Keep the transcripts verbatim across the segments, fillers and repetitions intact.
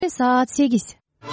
Саат сегиз.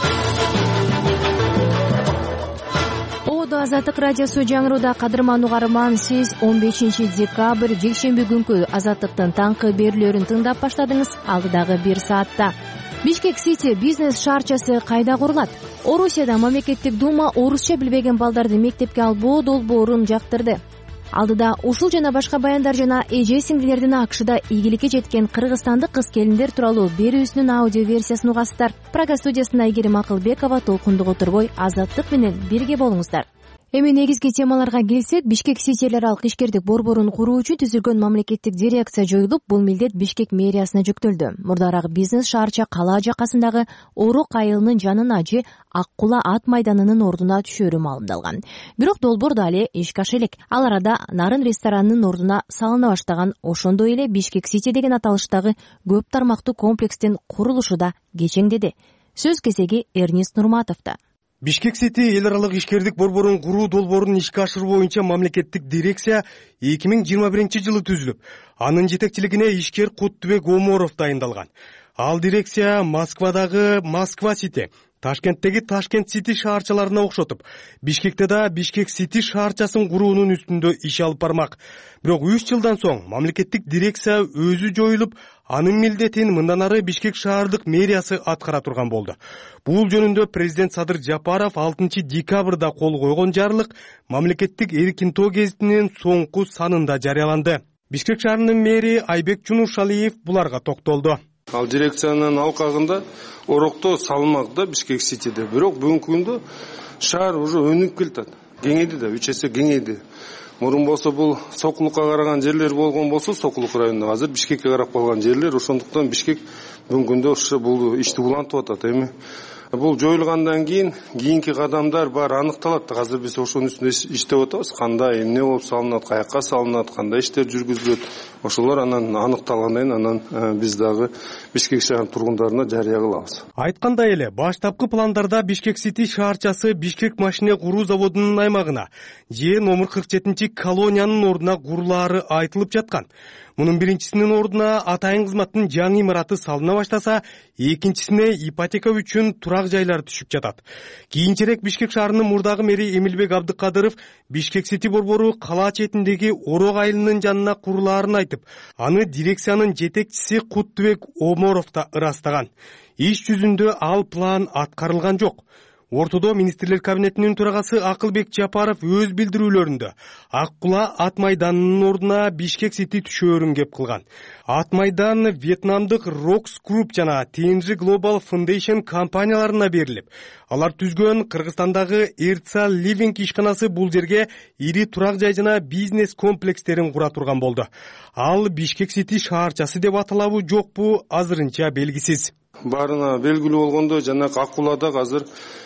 Оодо Азаттык радиосу жаңырууда кадырман угарман, сиз он бешинчи декабрь жекшемби күнкү Азаттыктын таңкы берүүлөрүн тыңдап баштадыңыз. Алдыдагы бир саатта Бишкек Сити бизнес шаарчасы кайда курулат? Орусияда мамлекеттик дума орусча билбеген балдарды мектепке албоо долбоорун жактырды. Алдыда ушул жана башка баяндар жана эже сиңдилердин АКШда ийгиликке жеткен кыргызстандык кыз-келиндер тууралуу берүүсүнүн аудио версиясын угасыздар. Прага студиясында Айгерим Акылбекова толкундук отурбой Азаттык менен бирге болуңуздар. Эми негизги темаларга келсек, Бишкек Сити эл аралык ишкердик борборун куруу үчүн түзүлгөн мамлекеттик дирекция жоюлуп, бул милдет Бишкек мэриясына жүктөлдү. Мурдараак бизнес шаарча кала жакасындагы Орок айылынын жанына же Ак Кула ат майданынын ордуна түшөрү маалымдалган. Бирок долбоор дале ишке аша элек. Ал арада Нарын ресторанынын ордуна салына баштаган, ошондой эле Бишкек Сити деген аталыштагы көп тармактуу комплекстин курулушу да кечеңдеди. Сөз кезеги Эрнест Нурматовдо. Бишкек Сити эл аралык ишкердик борборун куруу долбоорун ишке ашыруу боюнча мамлекеттик дирекция эки миң жыйырма биринчи жылы түзүлүп, анын жетекчилигине ишкер Куттубек Оморов дайындалган. Ал дирекция Москвадагы Москва Сити, Ташкенттеги Ташкент Сити шаарчаларына окшотуп, Бишкекте да Бишкек Сити шаарчасын куруунун үстүндө иш алып бармак. Бирок үч жылдан соң мамлекеттик дирекция өзү жоюлуп, анын милдетин мындан ары Бишкек шаардык мэриясы аткара турган болду. Бул жөнүндө президент Садыр Жапаров алтынчы декабрда кол койгон жарлык мамлекеттик эркинтоо гезитинин соңку санында жарыяланды. Бишкек шаарынын мэри Айбек Жунушалиев буларга токтолду. Ал дирекциянын алкагында Орокто салынмак да Бишкек Ситиде. Бирок бүгүнкү күндө шаар уже өнүгүп келатат. Кеңейди да, үч эсе кеңейди. Мурун болсо бул Сокулукка караган жерлер болгон болсо, Сокулук районунда азыр Бишкекке карап калган жерлер, ошондуктан Бишкек бүгүнкү күндө ушу бул ишти улантып атат. Эми бул жоюлгандан кийин кийинки кадамдар баары аныкталат. Азыр биз ошонун үстүндө иштеп атабыз. Кандай, эмне болуп салынат, каяка салынат, кандай иштер жүргүзүлөт. Ошолор анан аныкталгандан анан биз дагы Бишкек шаарынын тургундарына жарыя кылабыз. Айткандай эле, баштапкы пландарда Бишкек Сити шаарчасы Бишкек машина куруу заводунун аймагына же номер кырк жетинчи колониянын ордуна курулаары айтылып жаткан. Мунун биринчисинин ордуна атайын кызматтын жаңы имараты салына баштаса, экинчисине ипотека үчүн турак жайлар түшүп жатат. Кийинчерээк Бишкек шаарынын мурдагы мэри Эмилбек Абдыкадыров Бишкек Сити борбору кала четиндеги Орок айылынын жанына курулаарын айтып, аны дирекциянын жетекчиси Куттубек Оморов да ырастаган. Иш жүзүндө ал план аткарылган жок. Ортодо министрлер кабинетинин төрагасы Акылбек Жапаров өз билдирүүлөрүндө Ак Кула ат майданынын ордуна Бишкек Сити түшөөрүн кеп кылган. Ат майдан Вьетнамдык Rocks Group жана Ти Эн Джи Global Foundation компанияларына берилип, алар түзгөн Кыргызстандагы Эрца Living ишканасы бул жерге ири турак жай жана бизнес комплекстерин кура турган болду. Ал Бишкек Сити шаарчасы деп аталабы жокпу азырынча белгисиз. Баарына белгилүү болгондой, жанагы Ак Кулада азыр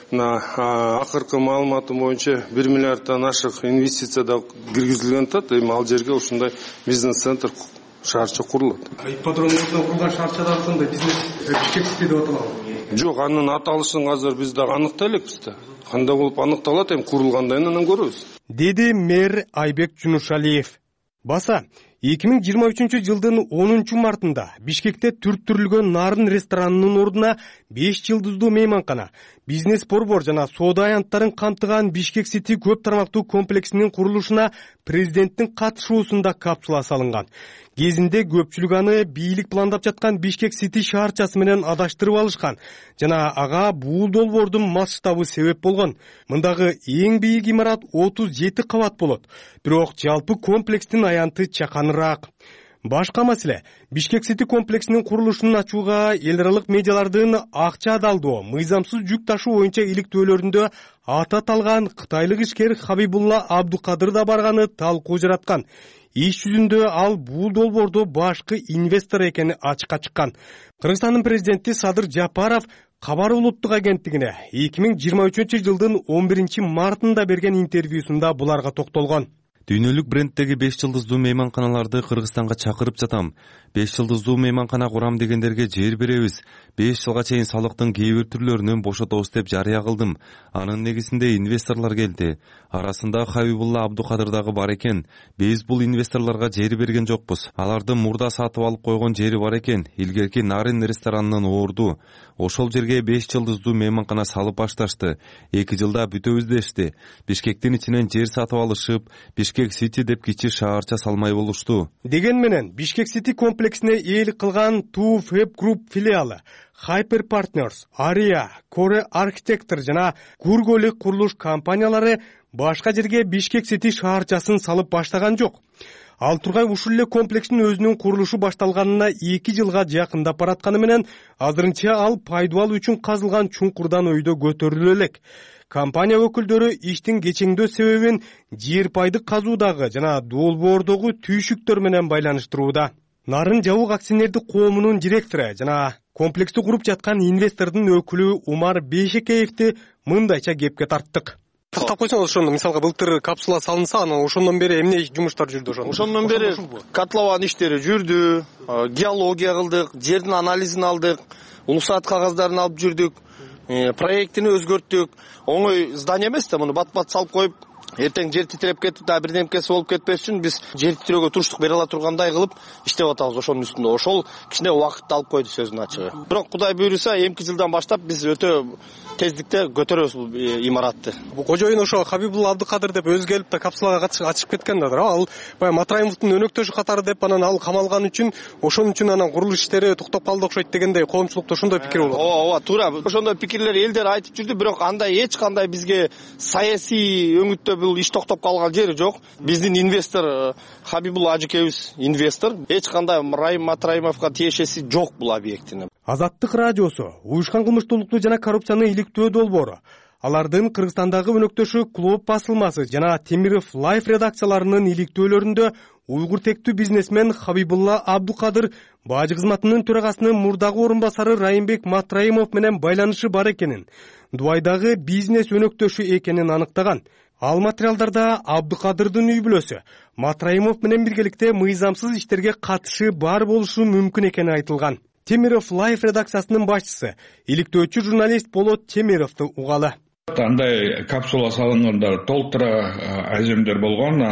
акыркы маалыматым боюнча бир миллиарддан ашык инвестиция да киргизилген атат. Эми ал жерге ушундай бизнес-центр шаарча курулат. Ипподромдо курулган шаарча да ошондой бизнес Бишкек Сити деп аталабы? Жок, анын аталышын азыр биз дагы аныктай элекпиз да. Кандай болуп аныкталат, эми курулгандан кийин анан көрөбүз. Деди мэр Айбек Жунушалиев. Баса, эки миң жыйырма үчүнчү жылдын онунчу мартында Бишкекте түрттүрүлгөн Нарын ресторанынын ордуна беш жылдыздуу мейманкана, бизнес борбор жана соода аянттарын камтыган Бишкек Сити көп тармактуу комплексинин курулушуна президенттин катышуусунда капсула салынган. Кезинде көпчүлүк аны бийлик пландап жаткан Бишкек Сити шаарчасы менен адаштырып алышкан жана ага бул долбоордун масштабы себеп болгон. Мындагы эң бийик имарат отуз жети кабат болот. Бирок жалпы комплекстин аянты чаканыраак. Башка маселе, Бишкек Сити комплексинин курулушун ачууга эл аралык медиалардын акча адалдоо, мыйзамсыз жүк ташуу боюнча иликтөөлөрүндө аты аталган кытайлык ишкер Хабибулла Абдукадыр да барганы талкуу жараткан. Иш жүзүндө ал бул долбоордо башкы инвестор экени ачыкка чыккан. Кыргызстандын президенти Садыр Жапаров Кабар улуттук агенттигине эки миң жыйырма үчүнчү жылдын он биринчи мартында берген интервьюсунда буларга токтолгон. Дүйнөлүк бренддеги беш жылдыздуу мейманканаларды Кыргызстанга чакырып жатам. беш жылдыздуу мейманкана курам дегендерге жер беребиз. беш жылга чейин салыктын кээ бир түрлөрүнөн бошотобуз деп жарыя кылдым. Анын негизинде инвесторлор келди. Арасында Хабибулла Абдукадыр дагы бар экен. Биз бул инвесторлорго жер берген жокпуз. Алардын мурда сатып алып койгон жери бар экен. Илгерки Нарын ресторанынын орду. Ошол жерге беш жылдыздуу мейманкана салып башташты. эки жылда бүтөбүз дешти. Бишкектин ичинен жер сатып алышып, Бишкек Сити деп кичи шаарча салмай болушту. Деген менен Бишкек Сити комплексине ээлик кылган Two Fab Group филиалы, Hyper Partners, Aria, Core Architecture жана Гурголик курулуш компаниялары башка жерге Бишкек Сити шаарчасын салып баштаган жок. Ал тургай ушул эле комплекстин өзүнүн курулушу башталганына эки жылга жакындап баратканы менен азырынча ал пайдубал үчүн казылган чуңкурдан өйдө көтөрүлө элек. Компания өкүлдөрү иштин кечеңдөө себебин жер пайдык казуудагы жана долбоордогу түйшүктөр менен байланыштырууда. Нарын Жабык акционердик коомунун директору жана комплексти куруп жаткан инвестордун өкүлү Умар Бейшекеевди мындайча кепке тарттык. Тактап койсоңуз, ошондо мисалга былтыр капсула салынса, анан ошондон бери эмне жумуштар жүрдү ошондо? Ошондон бери котлован иштери жүрдү, геология кылдык, жердин анализин алдык, улусаат кагыздарын алып жүрдүк, проектини өзгөрттүк. Оңой здание эмес да, муну бат-бат салып коюп, эртең жер титиреп кетип, да бирдемкеси болуп кетпеш үчүн биз жер титирөөгө туруштук бере ала тургандай кылып иштеп атабыз ошонун үстүндө. Ошол кичине убакытты алып койду сөзүнүн ачыгы. Бирок Кудай буйруса, эмки жылдан баштап биз өтө тездикте көтөрөбүз бул имаратты. Бул кожоюн ошо Хабибулла Абдукадыр деп өзү келип да капсулага ачып кеткен да. Ал баягы Матраимовдун өнөктөшү катары деп анан ал камалган үчүн, ошон үчүн анан курулуш иштери токтоп калды окшойт дегендей коомчулукта ошондой пикир болот. Ооба, туура. Ошондой пикирлер элдер айтып жүрдү, бирок андай эч кандай бизге саясий өңүттө бул иш токтоп калган жери жок. Биздин инвестор Хабибулла ажыкебиз инвестор. Эч кандай Райым Матраимовго тиешеси жок бул объектинин. Азаттык радиосу уюшкан кылмыштуулукту жана коррупцияны иликтөө долбоору. Алардын Кыргызстандагы өнөктөшү Клуб басылмасы жана Темиров Лайф редакцияларынын иликтөөлөрүндө уйгур тектүү бизнесмен Хабибулла Абдукадыр бажы кызматынын төрагасынын мурдагы орун басары Райымбек Матраимов менен байланышы бар экенин, Дубайдагы бизнес өнөктөшү экенин аныктаган. Ал материалдарда Абдукадырдын үй бүлөсү Матраимов менен биргеликте мыйзамсыз иштерге катышы бар болушу мүмкүн экени айтылган. Темиров Лайф редакциясынын башчысы, иликтөөчү журналист Болот Темировду угалы. Андай капсула салынганда толтура аземдер болгон.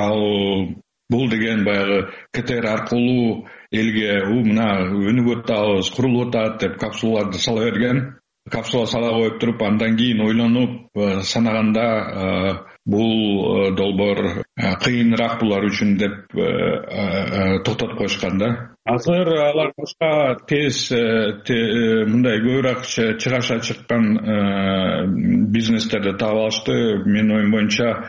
Ал бул деген баягы КТР аркылуу элге у мына өнүгүп атабыз, курулуп атат деп капсулаларды сала берген. Капсула сала коюп туруп, андан кийин ойлонуп санаганда бул долбоор кыйыныраак булар үчүн деп токтотуп коюшкан да. Азыр алар башка тез мындай көбүрөөк чыгаша чыккан бизнестерди таап алышты. Менин оюм боюнча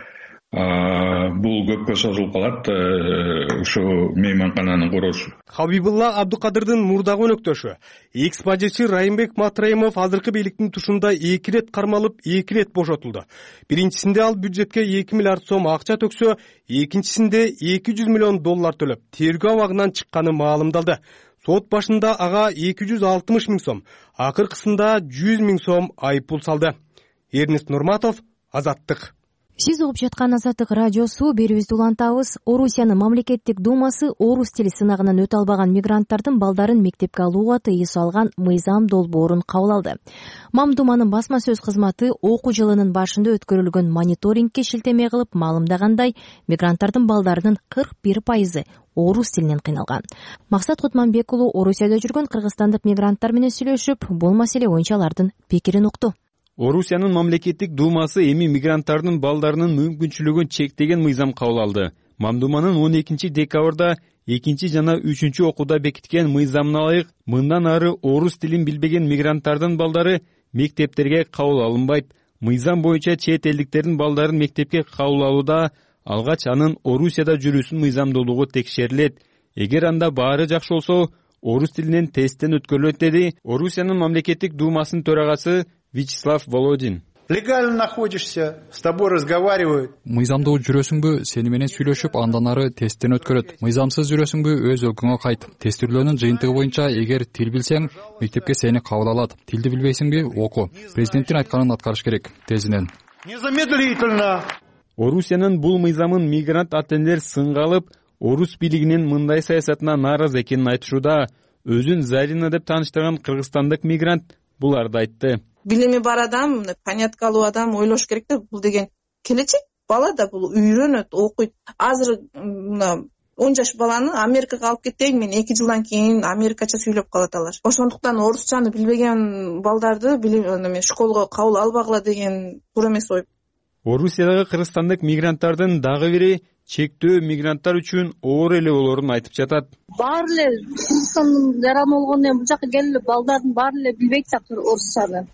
бул көпкө созулуп калат ушу мейманкананын курулушу. Хабибулла Абдукадырдын мурдагы өнөктөшү экс-бажычы Райымбек Матраимов азыркы бийликтин тушунда эки ирет кармалып, эки ирет бошотулду. Биринчисинде ал бюджетке эки миллиард сом акча төксө, экинчисинде эки жүз миллион доллар төлөп, тергөө абагынан чыкканы маалымдалды. Сот башында ага эки жүз алтымыш миң сом, акыркысында жүз миң сом айыппул салды. Эрнест Нурматов, Азаттык. Сиз угуп жаткан Азаттык радиосу. Берүүбүздү улантабыз. Орусиянын мамлекеттик думасы орус тили сынагынан өтө албаган мигранттардын балдарын мектепке алууга тыюу салган мыйзам долбоорун кабыл алды. Мамдуманын басма сөз кызматы окуу жылынын башында өткөрүлгөн мониторингке шилтеме кылып маалымдагандай, мигранттардын балдарынын кырк бир пайызы орус тилинен кыйналган. Максат Кутманбек уулу Орусияда жүргөн кыргызстандык мигранттар менен сүйлөшүп, бул маселе боюнча алардын пикирин укту. Орусиянын мамлекеттик думасы эми мигранттардын балдарынын мүмкүнчүлүгүн чектеген мыйзам кабыл алды. Мамдуманын он экинчи декабрда экинчи жана үчүнчү окууда бекиткен мыйзамына ылайык, мындан ары орус тилин билбеген мигранттардын балдары мектептерге кабыл алынбайт. Мыйзам боюнча чет элдиктердин балдарын мектепке кабыл алууда алгач анын Орусияда жүрүүсүн мыйзамдуулугу текшерилет. Эгер анда баары жакшы болсо, орус тилинен тесттен өткөрүлөт, деди Орусиянын мамлекеттик думасынын төрагасы Вячеслав Володин. Легально находишься, с тобой разговаривают. Мыйзамдуу жүрөсүңбү, сени менен сүйлөшүп, андан ары тесттен өткөрөт. Мыйзамсыз жүрөсүңбү, өз өлкөңө кайт. Тестирлөөнүн жыйынтыгы боюнча, эгер тил билсең, мектепке сени кабыл алат. Тилди билбейсиңби, оку. Президенттин айтканын аткарыш керек, тезинен. Незамедлительно. Орусиянын бул мыйзамын мигрант ата энелер сынга алып, орус бийлигинин мындай саясатына нааразы экенин айтышууда. Өзүн Зарина деп тааныштырган кыргызстандык мигрант буларды айтты. Билими бар адам, понятка алуу адам ойлош керек да, бул деген келечек бала да, бул үйрөнөт, окуйт. Азыр мына он жаш баланы Америкага алып кетейин, мен эки жылдан кийин америкача сүйлөп калат алар. Ошондуктан орусчаны билбеген балдарды билим школго кабыл албагыла деген туура эмес ой. Орусиядагы кыргызстандык мигранттардын дагы бири чектөө мигранттар үчүн оор эле болоорун айтып жатат. Баары эле Кыргызстандын жараны болгондон кийин бул жака келип балдардын баары эле билбейт сактыр орусчаны.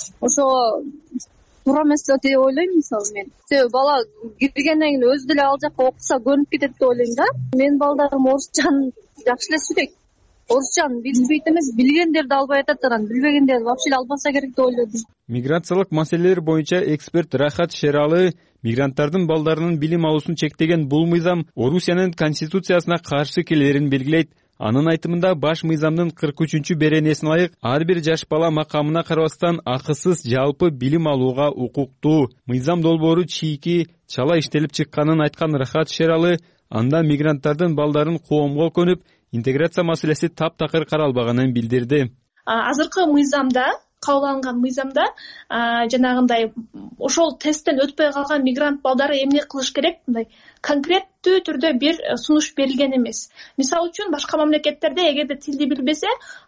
Ошо туура эмес деп ойлойм мисалы мен. Себеби бала киргенден кийин өзү деле ал жакка окуса көрүнүп кетет деп ойлойм да. Менин балдарым орусчаны жакшы эле сүйлөйт. Орусчаны билбейт эмес, билгендерди албай атат, анан билбегендерди вообще эле албаса керек деп ойлойм. Миграциялык маселелер боюнча эксперт Рахат Шералы мигранттардын балдарынын билим алуусун чектеген бул мыйзам Орусиянын конституциясына каршы келерин белгилейт. Анын айтымында баш мыйзамдын кырк үчүнчү беренесине ылайык ар бир жаш бала макамына карабастан акысыз жалпы билим алууга укуктуу. Мыйзам долбоору чийки чала иштелип чыкканын айткан Рахат Шералы анда мигранттардын балдарын коомго көнүп, интеграция маселеси таптакыр каралбаганын билдирди. Азыркы мыйзамда, кабыл алынган мыйзамда жанагындай ошол тесттен өтпөй калган мигрант балдары эмне кылыш керек, мындай конкреттүү түрдө бир сунуш берилген эмес. Мисалы үчүн башка мамлекеттерде эгерде тилди билбесе,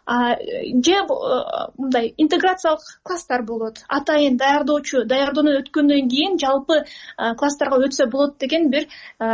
же мындай интеграциялык класстар болот. Атайын даярдоочу, даярдоону өткөндөн кийин жалпы класстарга өтсө болот деген бир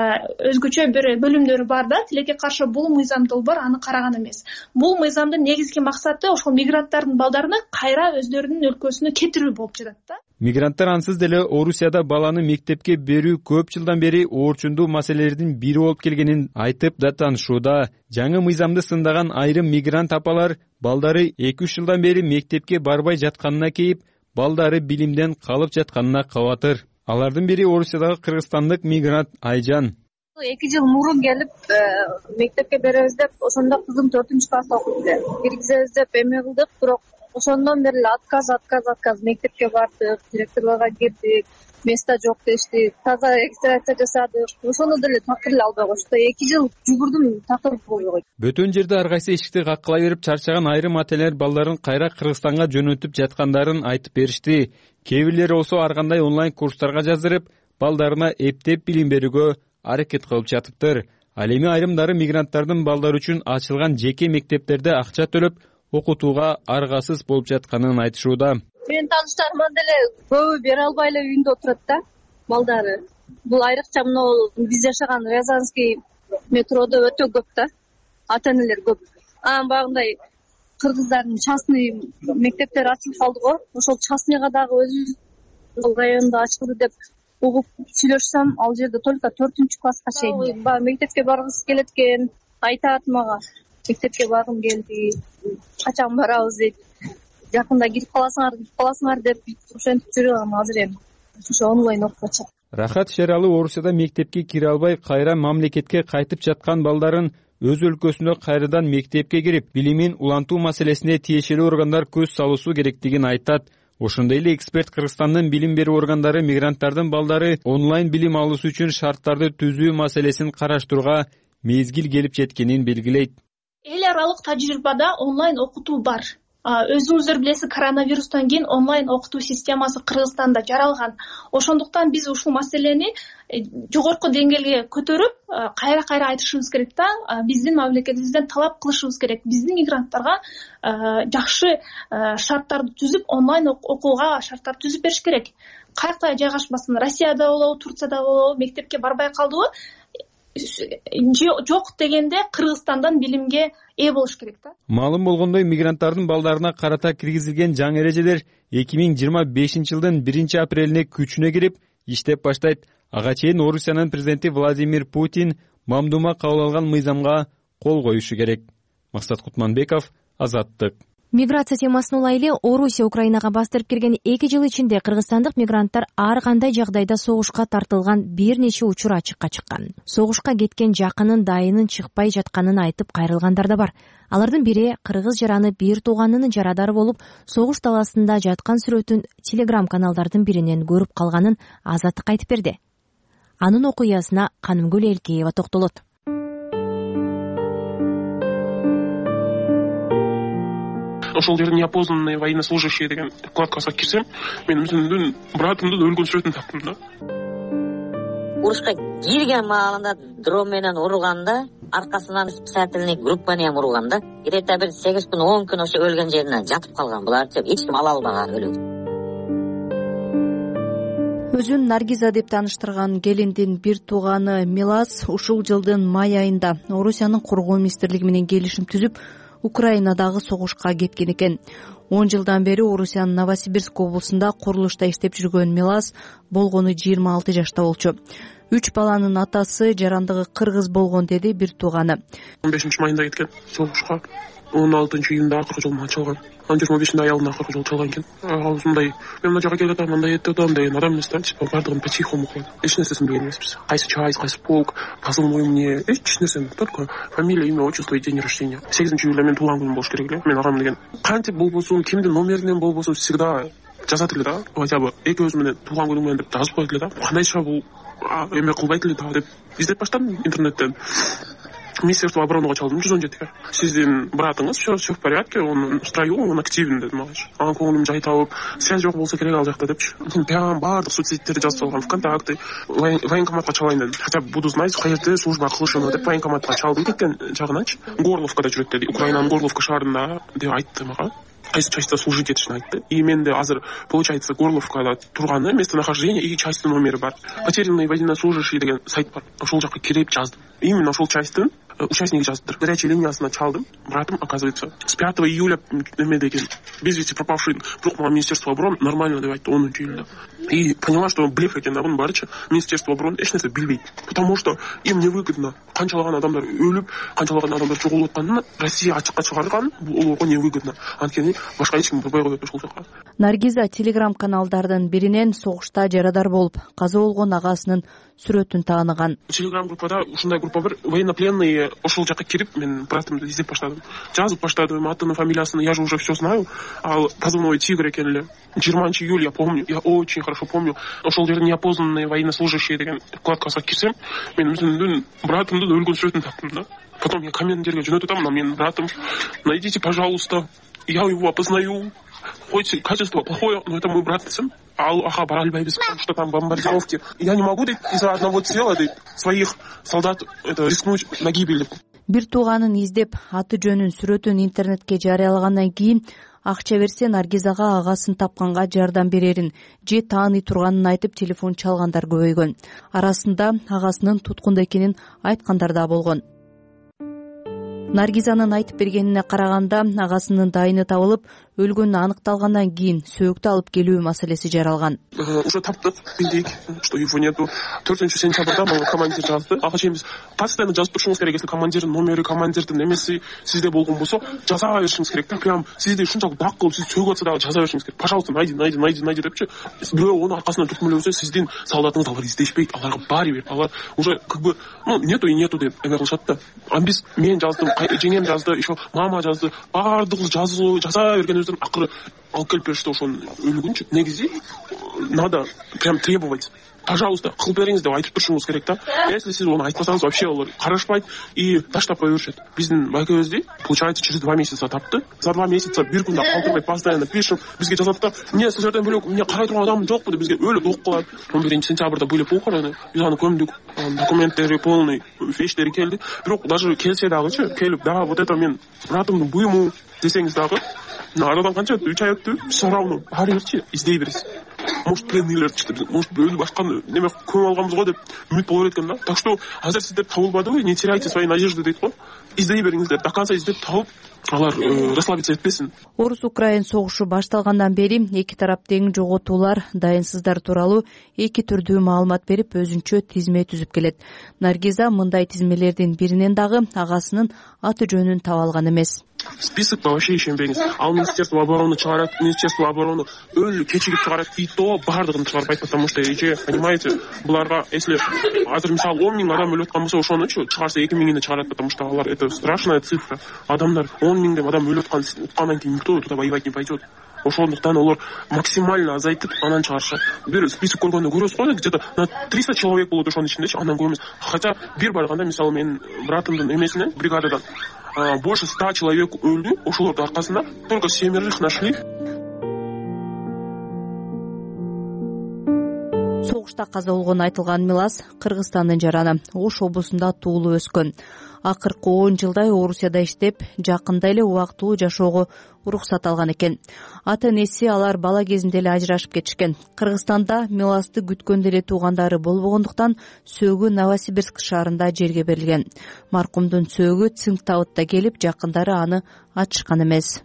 өзгөчө бир бөлүмдөр бар да. Тилекке каршы бул мыйзам долбоор аны караган эмес. Бул мыйзамдын негизги максаты ошол мигранттардын балдарыны кайра өздөрүнүн өлкөсүнө кетирүү болуп жатат да. Мигранттар ансыз деле Орусияда баланы мектепке берүү көп жылдан бери оорчундуу маселелердин бири болуп келгенин айтып да таанышууда. Жаңы мыйзамды сындаган айрым мигрант апалар балдары эки үч жылдан бери мектепке барбай жатканына кейип, балдары билимден калып жатканына кабатыр. Алардын бири Орусиядагы кыргызстандык мигрант Айжан. эки жыл мурун келип мектепке беребиз деп, ошондо кызым төртүнчү класста окуйт эле. Киргизебиз деп эме кылдык, бирок ошондон бери эле отказ, отказ, отказ. Мектепке бардык, директорлорго кирдик, место жок дешти, таза регистрация жасадык. Ошону деле такыр эле албай коюшту. эки жыл жүгүрдүм, такыр болбой. Бөтөн жерде ар кайсы эшикти каккылай берип чарчаган айрым ата энелер балдарын кайра Кыргызстанга жөнөтүп жаткандарын айтып беришти. Кээ бирлери болсо ар кандай онлайн курстарга жаздырып, балдарына эптеп билим берүүгө аракет кылып жатыптыр. Ал эми айрымдары мигранттардын балдары үчүн ачылган жеке мектептерде акча төлөп окутууга аргасыз болуп жатканын айтышууда. Менин тааныштарыман деле көбү бере албай эле үйүндө отурат да, балдары. Бул айрыкча мына биз жашаган Рязанский метродо өтө көп да, ата энелер көп. Анан багындай кыргыздардын частный мектептери ачылып калды го. Ошол частныйга дагы өзүбүз районунда ачылды деп угуп сүйлөшсөм, ал жерде только төртүнчү класска чейин. Баягы мектепке баргысы келет экен, айтат мага. Мектепке баргым келди, качан барабыз дейт. Жакында кирип каласыңар, кирип каласыңар деп ошентип жүрөм азыр эми. Ошо онлайн окуп атышат. Рахат Шералы Орусияда мектепке кире албай кайра мамлекетке кайтып жаткан балдарын өз өлкөсүндө кайрадан мектепке кирип, билимин улантуу маселесине тиешелүү органдар көз салуусу керектигин айтат. Ошондой эле эксперт Кыргызстандын билим берүү органдары мигранттардын балдары онлайн билим алуусу үчүн шарттарды түзүү маселесин караштырууга мезгил келип жеткенин белгилейт. Эл аралык тажрыйбада онлайн окутуу бар. Өзүңүздөр билесиз, коронавирустан кийин онлайн окутуу системасы Кыргызстанда жаралган. Ошондуктан биз ушул маселени жогорку деңгээлге көтөрүп, кайра-кайра айтышыбыз керек да. Биздин мамлекетибизден талап кылышыбыз керек. Биздин мигранттарга жакшы шарттарды түзүп, онлайн окууга шарттар түзүп бериш керек. Каякта жайгашпасын, Россияда болобу, Турцияда болобу, мектепке барбай калдыбы, жок дегенде Кыргызстандан билимге ээ болуш керек да. Маалым болгондой, мигранттардын балдарына карата киргизилген жаңы эрежелер эки миң жыйырма бешинчи жылдын биринчи апрелине күчүнө кирип, иштеп баштайт. Ага чейин Орусиянын президенти Владимир Путин мамдума кабыл алган мыйзамга кол коюшу керек. Максат Кутманбеков, Азаттык. Миграция темасын улай эле Орусия Украинага бастырып кирген эки жыл ичинде кыргызстандык мигранттар ар кандай жагдайда согушка тартылган бир нече учур ачыкка чыккан. Согушка кеткен жакынын дайынын чыкпай жатканын айтып кайрылгандар да бар. Алардын бири кыргыз жараны бир тууганынын жарадары болуп, согуш таласында жаткан сүрөтүн Телеграм каналдардын биринен көрүп калганын Азаттыкка айтып берди. анын окуясына Канымгүл Элкеева токтолот. Ошол жерде неопознанные военнослужащие деген вкладкага кирсем, мен өзүмдүн братымдын өлгөн сүрөтүн таптым да. Урушка кирген маалында дрон менен урганда, аркасынан спасательный группаны ham урганда, где-то бир сегиз күн он күн ошо өлгөн жеринен жатып калган. Буларды эч ким ала албаган өлүп. Өзүн Наргиза деп тааныштырган келиндин бир тууганы Милас ушул жылдын май айында Орусиянын кургоо министрлиги менен келишим түзүп, Украинадагы согушка кеткен экен. он жылдан бери Орусиянын Новосибирск облусунда курулушта иштеп жүргөн Милас болгону жыйырма алты жашта болчу. Үч баланын атасы, жарандыгы кыргыз болгон, деди бир тууганы. он бешинчи майында кеткен согушка. он алтынчы июнда акыркы жолу чалган. он жыйырма бешинде аялына акыркы жолу чалган экен. Аузундай мен мына жака келип атам, мындай этип атам деген адам эмес да, типа бардыгын по-тихому кылат. Эч нерсесин билген эмеспиз. Кайсы часть, кайсы полк, позывной мне, эч нерсени, только фамилия, имя, отчество и день рождения. сегизинчи июлда мен туулган күнүм болуш керек эле. Мен агам деген кантип болбосун, кимдин номеринен болбосун всегда жазат эле да. Хотя бы экөөбүз менен туулган күнүм менен деп жазып коет эле да. Кандайча бул эме кылбайт эле да деп издеп баштадым интернеттен. Министерство обороны чалдым, жүз он жетиге. Сиздин братыңыз все все в порядке, он в строю, он активен деди мага. Анын көңүлүм жай табып, связь жок болсо керек ал жакта депчи. Мен прям баардык соцсеттерди жазып салгам, ВКонтакте, военкоматка чалайын дедим. Хотя бы буду знать, каерде служба кылышын деп военкоматка чалдым кеткен жагыначы. Горловкада жүрөт деди. Украинанын Горловка шаарында деп айтты мага. Кайсы частьта служить этишин айтты. И менде азыр получается Горловкада турганы местонахождение и часть номери бар. Потерянные военнослужащие деген сайт бар. Ошол жакка кирип жаздым. Именно ошол частьтын участники жазыптыр. Горячей линиясына чалдым. Братым, оказывается, с пятого июля эме деген без вести пропавший бирок мага Министерство обороны нормально деп айтты онунчу июлда. И поняла, что блеф экен да, бунун баарычы. Министерство обороны эч нерсе билбейт. Потому что им невыгодно. Канчалаган адамдар өлүп, канчалаган адамдар жоголуп атканын Россия ачыкка чыгарган, бул олорго невыгодно. Анткени башка эч ким бурбай коет ошол жака. Наргиза телеграм-каналдардын биринен согушта жарадар болуп, каза болгон агасынын сүрөтүн тааныган. Телеграм группада ушундай группа бар, военнопленные ошол жака кирип, мен братымды издеп баштадым. Жазып баштадым, атын, фамилиясын, я же уже все знаю, ал позывной Тигр экен эле. жыйырманчы июль я помню, я очень хорошо помню. Ошол жерде неопознанные военнослужащие деген вкладкага кирсем, мен өзүмдүн братымдын өлгөн сүрөтүн таптым да. Потом я командирге жөнөтүп атам, мен братым, найдите, пожалуйста, я его опознаю. Хоть качество плохое, но это мой брат десем. Ал аха бара албайбыз, потому что там бомбардировки. Я не могу из-за одного тела своих солдат это рискнуть на гибель. Бир тууганын издеп, аты жөнүн, сүрөтүн интернетке жарыялагандан кийин акча берсе Наргизага агасын тапканга жардам берерин же тааный турганын айтып телефон чалгандар көбөйгөн. Арасында агасынын туткунда экенин айткандар да болгон. Наргизанын айтып бергенине караганда агасынын дайыны табылып, өлгөнү аныкталгандан кийин сөөктү алып келүү маселеси жаралган. Уже таптык, билдик, что его нету. төртүнчү сентябрда мага командир жазды. Ага чейинбиз постоянно жазып турушуңуз керек, если командирдин номери, командирдин эмеси сизде болгон болсо, жаза беришиңиз керек. Прям сизде ушунчалык бак кылып, сиз сөгүп атса дагы жаза беришиңиз керек. Пожалуйста, найди, найди, найди, найди депчи. Бирөө ону аркасынан түртмөлөбөсө, сиздин солдатыңыз алар издешпейт, аларга барибер, алар уже как бы, ну, нету и нету деп эме кылышат да. А биз мен жаздым, жеңем жазды, еще мама жазды, баардыгы жазуу, жаза бергенибизден акыры алып келип беришти ошону өлгүнчү. Негизи надо прям требовать. Пожалуйста, кылып бериңиз деп айтып турушуңуз керек да. Если сиз ону айтпасаңыз, вообще алар карашпайт и таштап кое беришет. Биздин байкебизди, получается, через два месяца тапты. За два месяца бир күндө калтырбай постоянно пишем, бизге жазат да, эмне силерден бөлөк эмне карай турган адам жокпу деп бизге өлүп окуп калат. он биринчи сентябрда были похороны, биз аны көмдүк, документтери полный, вещтери келди. Бирок даже келсе дагычы, келип, да, вот это мен братымдын буюму десеңиз дагы, арадан канча өттү, үч ай өттү, все равно баары берчи, издей бересиз. Может, пленныйлер чыкты, может, өлүп башка неме көмүп алганбыз го деп үмүт боло берет экен да. Так что азыр сиздер табылбадыбы, не теряйте свои надежды дейт го. Издей бериңиздер, до конца издеп табып, алар расслабиться этпесин. Орус-Украин согушу башталгандан бери эки тарап тең жоготуулар, дайынсыздар тууралуу эки түрдүү маалымат берип, өзүнчө тизме түзүп келет. Наргиза мындай тизмелердин биринен дагы агасынын аты жөнүн таба алган эмес. Список вообще ишенбеңиз. Ал Министерство обороны чыгарат, Министерство обороны өлү кечигип чыгарат, и то баардыгын чыгарбайт, потому что эже, понимаете, буларга если азыр мисалы он миң адам өлүп аткан болсо, ошонучу чыгарса эки миңине чыгарат, потому что алар это страшная цифра. Адамдар он миңдеп адам өлүп аткандан кийин никто туда воевать не пойдет. ошондуктан олар максимально азайтып анан чыгарышат. Бир список көргөндө көрөсүз го, где-то триста человек болот ошонун ичиндечи, андан көрмөс. Хотя бир барганда мисалы менин братымдын эмесинен бригададан больше ста человек өлдү, ошолордун аркасында только семерых нашли. Согушта каза болгон айтылган Милас Кыргызстандын жараны Ош облусунда туулуп өскөн. Акыркы он жылдай Орусияда иштеп, жакында эле убактылуу жашоого уруксат алган экен. Ата энеси алар бала кезинде эле ажырашып кетишкен. Кыргызстанда Миласты күткөндө эле туугандары болбогондуктан сөөгү Новосибирск шаарында жерге берилген. Маркумдун сөөгү Цинктаутта келип, жакындары аны ачышкан эмес.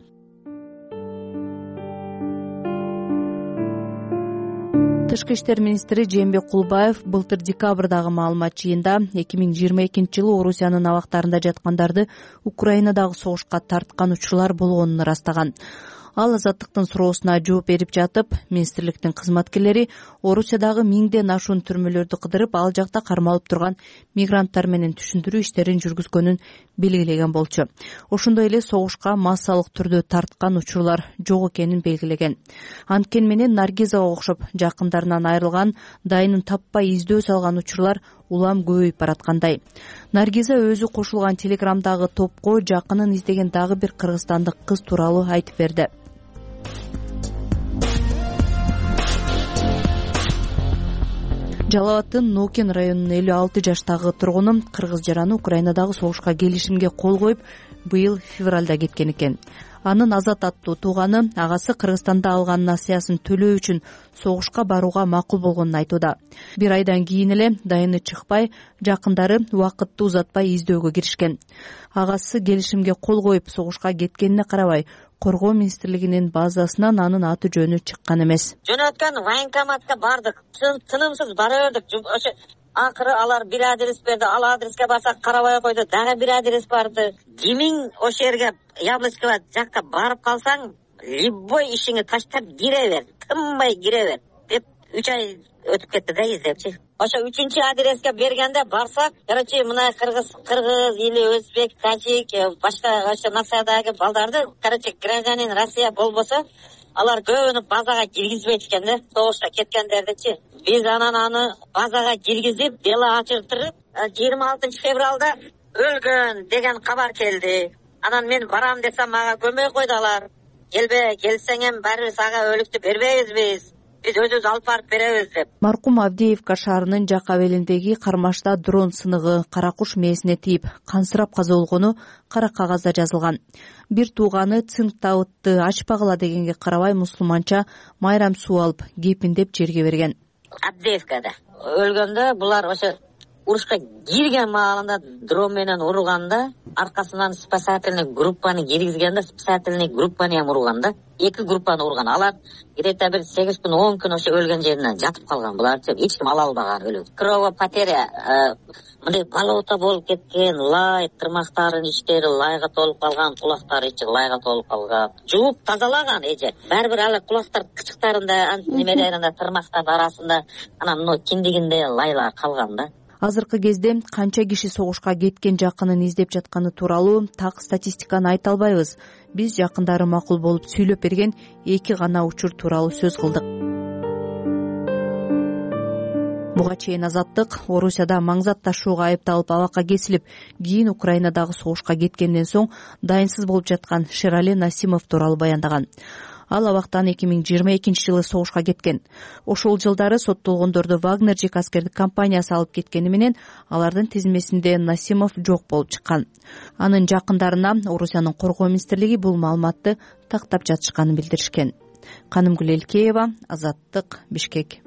Тышкы иштер министри Жээнбек Кулбаев былтыр декабрдагы маалымат жыйында эки миң жыйырма экинчи жылы Орусиянын абактарында жаткандарды Украинадагы согушка тарткан учурлар болгонун ырастаган. Ал азаттыктын суроосуна жооп берип жатып, министрликтин кызматкерлери Орусиядагы миңден ашуун түрмөлөрдү кыдырып, ал жакта кармалып турган мигранттар менен түшүндүрүү иштерин жүргүзгөнүн белгилеген болчу. Ошондой эле согушка массалык түрдө тарткан учурлар жок экенин белгилеген. Анткени менен Наргизага окшоп жакындарынан айрылган, дайынын таппай издөө салган учурлар улам көбөйүп бараткандай. Наргиза өзү кошулган телеграмдагы топко жакынын издеген дагы бир кыргызстандык кыз тууралуу айтып берди. Жалал абаддын Нокен районунун элүү алты жаштагы тургуну кыргыз жараны Украинадагы согушка келишимге кол коюп, быйыл февралда кеткен экен. Анын Азат аттуу тууганы агасы Кыргызстанда алган насыясын төлөө үчүн согушка барууга макул болгонун айтууда. Бир айдан кийин эле дайыны чыкпай, жакындары убакытты узатпай издөөгө киришкен. Агасы келишимге кол коюп согушка кеткенине карабай, Коргоо министрлигинин базасынан анын аты жөнү чыккан эмес. Жөнөткөн военкоматка бардык, тынымсыз бара бердик. Ошо акыры алар бир адрес берди, ал адреске барсак карабай койду, дагы бир адрес барды. Кимиң ошо жерге Яблочково жакка барып калсаң, любой ишиңи таштап кире бер, тынбай кире бер деп үч ай өтүп кетти да издепчи. Ошо үчүнчү адреске бергенде барсак, короче, мына кыргыз, кыргыз или өзбек, тажик, башка ошо нациядагы балдарды, короче, гражданин Россия болбосо, алар көбүнү базага киргизбейт экен да, согушка кеткендердичи. Биз анан аны базага киргизип, дело ачылтырып, жыйырма алтынчы февралда өлгөн деген кабар келди. Анан мен барам десем, мага көмөй койдулар. Келбе, келсең эми баары сага өлүктү бербейбиз биз. Биз өзүбүз алып барып беребиз деп. Маркум Авдеевка шаарынын жак абелиндеги кармашта дрон сыныгы кара куш мээсине тийип, кансырап каза болгону кара кагазда жазылган. Бир тууганы Цинктаутты ачпагыла дегенге карабай мусулманча майрам суу алып, кепиндеп жерге берген. Авдеевкада өлгөндө булар ошо урушка кирген маалында дрон менен урганда, аркасынан спасательный группаны киргизгенде, спасательный группаны эм урганда, эки группаны урган. Алар где-то бир сегиз күн, он күн ошо өлгөн жеринен жатып калган. Буларчы эч ким ала албаган өлүк. Кровопотеря, мындай болото болуп кеткен, лай, тырмактарын иштери лайга толуп калган, кулактары ичи лайга толуп калган. Жууп тазалаган эже. Баары бир алар кулактар кычыктарында, немелеринде, тырмактар арасында анан мына киндигинде лайлар калган да. Азыркы кезде канча киши согушка кеткен жакынын издеп жатканы тууралуу так статистиканы айта албайбыз. Биз жакындары макул болуп сүйлөп берген эки гана учур тууралуу сөз кылдык. Буга чейин Азаттык Орусияда маңзат ташууга айыпталып абакка кесилип, кийин Украинадагы согушка кеткенден соң дайынсыз болуп жаткан Шерали Насимов тууралуу баяндаган. Ал абактан эки миң жыйырма экинчи жылы согушка кеткен. Ошол жылдары соттолгондорду Вагнерчик аскердик компаниясы алып кеткени менен алардын тизмесинде Насимов жок болуп чыккан. Анын жакындарына Орусиянын коргоо министрлиги бул маалыматты тактап жатышканын билдиришкен. Канымгүл Элкеева, Азаттык, Бишкек.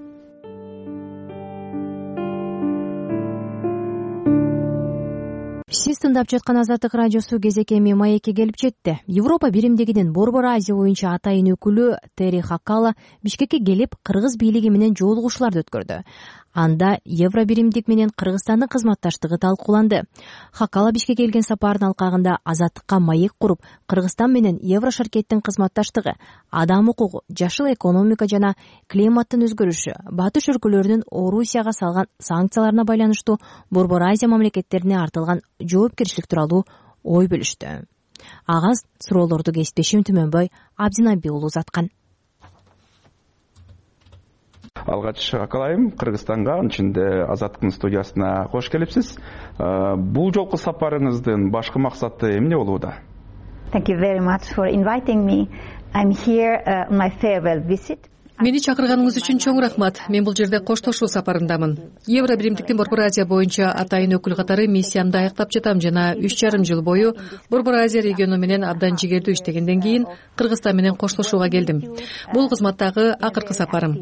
Сиз тыңдап жаткан Азаттык радиосу кезек эми маекке келип жетти. Европа биримдигинин Борбор Азия боюнча атайын өкүлү Тери Хакала Бишкекке келип, кыргыз бийлиги менен жолугушууларды өткөрдү. Анда Евро биримдик менен Кыргызстандын кызматташтыгы талкууланды. Хакала Бишкекке келген сапарынын алкагында Азаттыкка маек куруп, Кыргызстан менен Евро шаркеттин кызматташтыгы, адам укугу, жашыл экономика жана климаттын өзгөрүшү, батыш өлкөлөрүнүн Орусияга салган санкцияларына байланыштуу Борбор Азия мамлекеттерине артылган жоопкерчилик тууралуу ой бөлүштү. Ага суроолорду кесиптешим Түмөнбөй Абдинабий уулу узаткан. алгач каалайм Кыргызстанга, анын ичинде Азаттыктын студиясына кош келипсиз. Бул жолку сапарыңыздын башкы максаты эмне болууда? Thank you very much for inviting me. I'm here uh, on my farewell visit. Мени чакырганыңыз үчүн чоң рахмат. Мен бул жерде коштошуу сапарындамын. Евро биримдиктин Борбор Азия боюнча атайын өкүл катары миссиямды аяктап жатам жана үч жарым жыл бою Борбор Азия региону менен абдан жигердүү иштегенден кийин Кыргызстан менен коштошууга келдим. Бул кызматтагы акыркы сапарым.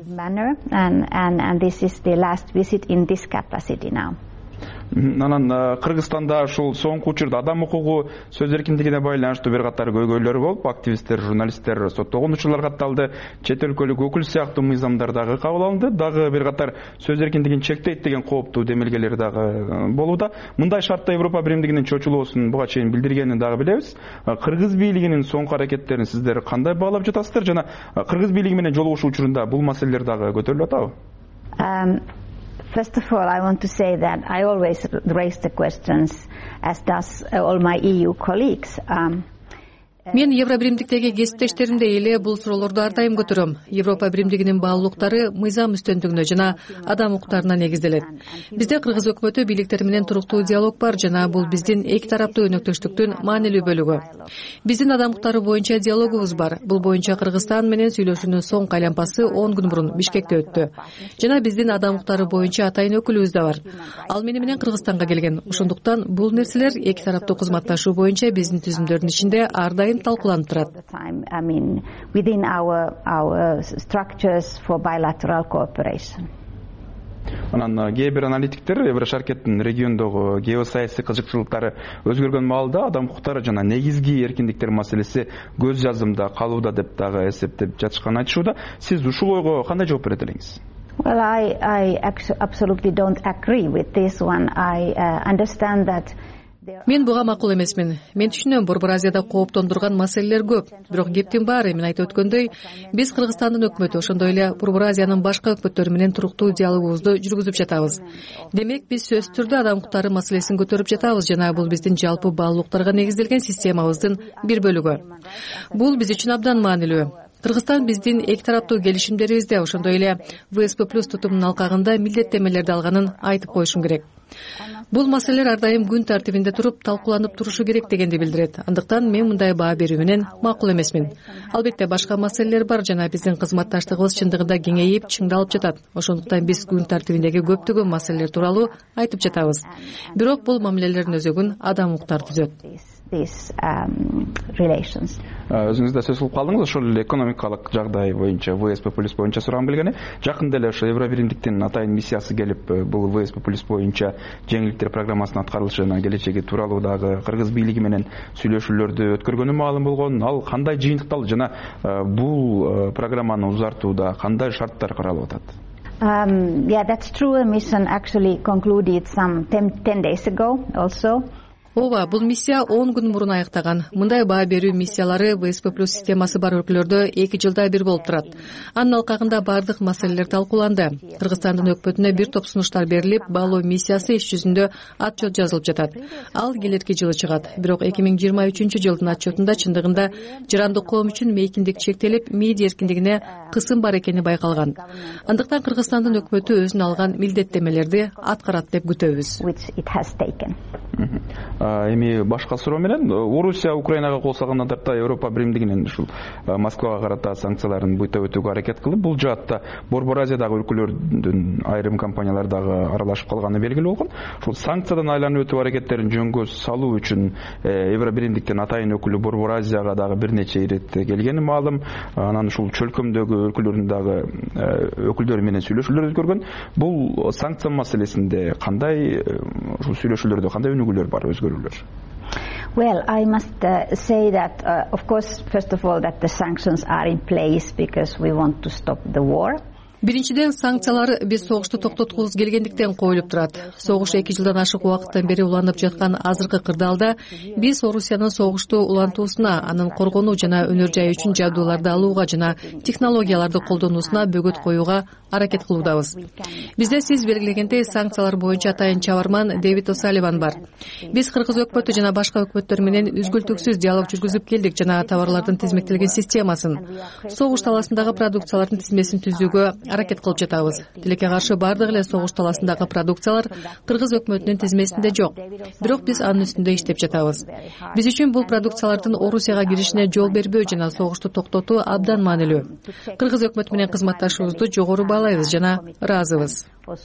Анан Кыргызстанда ушул соңку учурда адам укугу, сөз эркиндигине байланыштуу бир катар көйгөйлөр болуп, активисттер, журналисттер соттогонуучулар катталды, чет өлкөлүк өкүл сыяктуу мыйзамдар дагы кабыл алынды, дагы бир катар сөз эркиндигин чектейт деген кооптуу демилгелер дагы болууда. Мындай шартта Европа биримдигинин чочулуусун буга чейин билдиргенин дагы билебиз. Кыргыз бийлигинин соңку аракеттерин сиздер кандай баалап жатасыздар жана Кыргыз бийлиги менен жолугушуу учурунда бул маселелер дагы көтөрүлүп атабы? First of all, I want to say that I always raise the questions, as does all my E U colleagues. Um, Мен Евро биримдиктеги кесиптештеримде эле бул суроолорду ар дайым көтөрөм. Европа биримдигинин баалуулуктары мыйзам үстөндүгүнө жана адам укуктарына негизделет. Бизде Кыргыз өкмөтү бийликтери менен туруктуу диалог бар жана бул биздин эки тараптуу өнөктөштүктүн маанилүү бөлүгү. Биздин адам укуктары боюнча диалогубуз бар. Бул боюнча Кыргызстан менен сүйлөшүүнүн соңку айланпасы он күн мурун Бишкекте өттү. Жана биздин адам укуктары боюнча атайын өкүлүбүз да бар. Ал мени менен Кыргызстанга келген. Ошондуктан бул нерселер эки тараптуу кызматташуу боюнча биздин түзүмдөрдүн ичинде ар дайым талкууланып турат. I mean, within our our structures for bilateral cooperation. Анан кээ бир аналитиктер Евро шаркеттин региондогу геосаясий кызыкчылыктары өзгөргөн маалда адам укуктары жана негизги эркиндиктер маселеси көз жазымда калууда деп дагы эсептеп жатышканын айтышууда. Сиз ушул ойго кандай жооп берет элеңиз? Well, I I absolutely don't agree with this one. I uh, understand that. Мен буга макул эмесмин. Мен түшүнөм, Борбор Азияда кооптондурган маселелер көп. Бирок кептин баары мен айтып өткөндөй, биз Кыргызстандын өкмөтү, ошондой эле Борбор Азиянын башка өкмөттөрү менен туруктуу диалогубузду жүргүзүп жатабыз. Демек, биз сөзсүз түрдө адам укуктары маселесин көтөрүп жатабыз жана бул биздин жалпы баалуулуктарга негизделген системабыздын бир бөлүгү. Бул биз үчүн абдан маанилүү. Кыргызстан биздин эки тараптуу келишимдерибизде, ошондой эле В С П плюс тутумунун алкагында милдеттенмелерди алганын айтып коюшум керек. Бул маселелер ар дайым күн тартибинде туруп, талкууланып турушу керек дегенди билдирет. Андыктан мен мындай баа берүү менен макул эмесмин. Албетте башка маселелер бар жана биздин кызматташтыгыбыз чындыгында кеңейип, чыңдалып жатат. Ошондуктан биз күн тартибиндеги көптөгөн маселелер тууралуу айтып жатабыз. Бирок бул мамилелердин өзөгүн адам укуктары түзөт. These um, relations. Өзүңүз да сөз кылып калдыңыз, ошол эле экономикалык жагдай боюнча В С П плюс боюнча сураган белгени. Жакында эле ошо Евро биримдиктин атайын миссиясы келип, бул В С П плюс боюнча жеңилдиктер программасынын аткарылышына келечеги тууралуу дагы Кыргыз бийлиги менен сүйлөшүүлөрдү өткөргөнү маалым болгон. Ал кандай жыйынтыкталды жана бул программаны узартууда кандай шарттар каралып атат? Um, yeah, that's true. A mission actually concluded some ten, ten days ago also. Ооба, бул миссия он күн мурун аяктаган. Мындай баа берүү миссиялары В С П плюс системасы бар өлкөлөрдө эки жылда бир болуп турат. Анын алкагында бардык маселелер талкууланды. Кыргызстандын өкмөтүнө бир топ сунуштар берилип, баалоо миссиясы иш жүзүндө отчет жазылып жатат. Ал келерки жылы чыгат. Бирок эки миң жыйырма үчүнчү жылдын отчетунда чындыгында жарандык коом үчүн мейкиндик чектелип, медиа эркиндигине кысым бар экени байкалган. Андыктан Кыргызстандын өкмөтү өзүнө алган милдеттенмелерди аткарат деп күтөбүз. Эми башка суроо менен, Орусия Украинага кол салгандан тарта Европа биримдигинин ушул Москвага карата санкцияларын буйта өтүүгө аракет кылып, бул жаатта Борбор Азиядагы өлкөлөрдүн айрым компаниялар дагы аралашып калганы белгилүү болгон. Ушул санкциядан айланып өтүү аракеттерин жөнгө салуу үчүн Евро биримдиктин атайын өкүлү Борбор Азияга дагы бир нече ирет келгени маалым. Анан ушул чөлкөмдөгү өлкөлөрдүн дагы өкүлдөрү менен сүйлөшүүлөр өткөргөн. Бул санкция маселесинде кандай ушул сүйлөшүүлөрдө кандай өнүгүүлөр бар, өзгөрүүлөр? Well, I must uh, say that, uh, of course, first of all, that the sanctions are in place because we want to stop the war. Биринчиден, санкциялар биз согушту токтоткубуз келгендиктен коюлуп турат. Согуш эки жылдан ашык убакыттан бери уланып жаткан азыркы кырдаалда биз Орусиянын согушту улантуусуна, анын коргонуу жана өнөр жайы үчүн жабдууларды алууга жана технологияларды колдонуусуна бөгөт коюуга аракет кылуудабыз. Бизде сиз белгилегендей санкциялар боюнча атайын чабарман Дэвид О'Салливан бар. Биз Кыргыз өкмөтү жана башка өкмөттөр менен үзгүлтүксүз диалог жүргүзүп келдик жана товарлардын тизмектелген системасын, согуш таласындагы продукциялардын тизмесин түзүүгө аракет кылып жатабыз. Тилекке каршы бардык эле согуш таласындагы продукциялар кыргыз өкмөтүнүн тизмесинде жок. Бирок биз анын үстүндө иштеп жатабыз. Биз үчүн бул продукциялардын Орусияга киришине жол бербөө жана согушту токтотуу абдан маанилүү. Кыргыз өкмөтү менен кызматташуубузду жогору баалайбыз жана ыраазыбыз.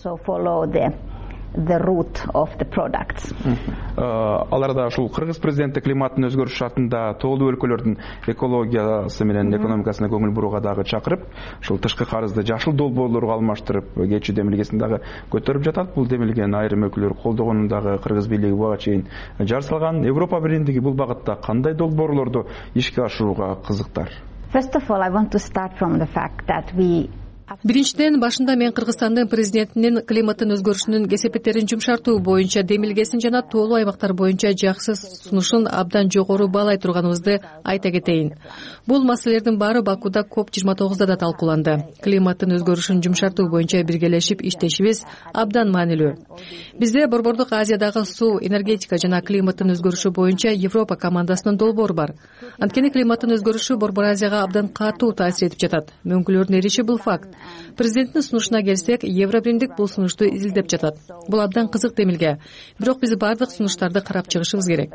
The root of the products. Аларда ушул кыргыз президенти климаттын өзгөрүш шартында тоолуу өлкөлөрдүн экологиясы менен экономикасына көңүл бурууга дагы чакырып, ушул тышкы карызды жашыл долбоорлорго алмаштырып, кечүү демилгесин дагы көтөрүп жатат. Бул демилгени айрым өлкөлөр колдогонун дагы кыргыз бийлиги буга чейин жар салган. Европа биримдиги бул багытта кандай долбоорлорду ишке ашырууга кызыктар? First of all, I want to start from the fact that we Биринчиден, башында мен Кыргызстандын президентинин климаттын өзгөрүшүнүн кесепеттерин жумшартуу боюнча демилгесин жана тоолуу аймактар боюнча жакшы сунушун абдан жогору баалай турганыбызды айта кетейин. Бул маселелердин баары Бакуда коп жыйырма тогузда да талкууланды. Климаттын өзгөрүшүн жумшартуу боюнча биргелешип иштешибиз абдан маанилүү. Бизде Борбордук Азиядагы суу, энергетика жана климаттын өзгөрүшү боюнча Европа командасынын долбоору бар. Анткени климаттын өзгөрүшү Борбор Азияга абдан катуу таасир этип жатат. Мөңкүлөрдүн эриши бул факт. Президенттин сунушуна келсек, Евробиримдик бул сунушту изилдеп жатат. Бул абдан кызык демилге. Бирок биз бардык сунуштарды карап чыгышыбыз керек.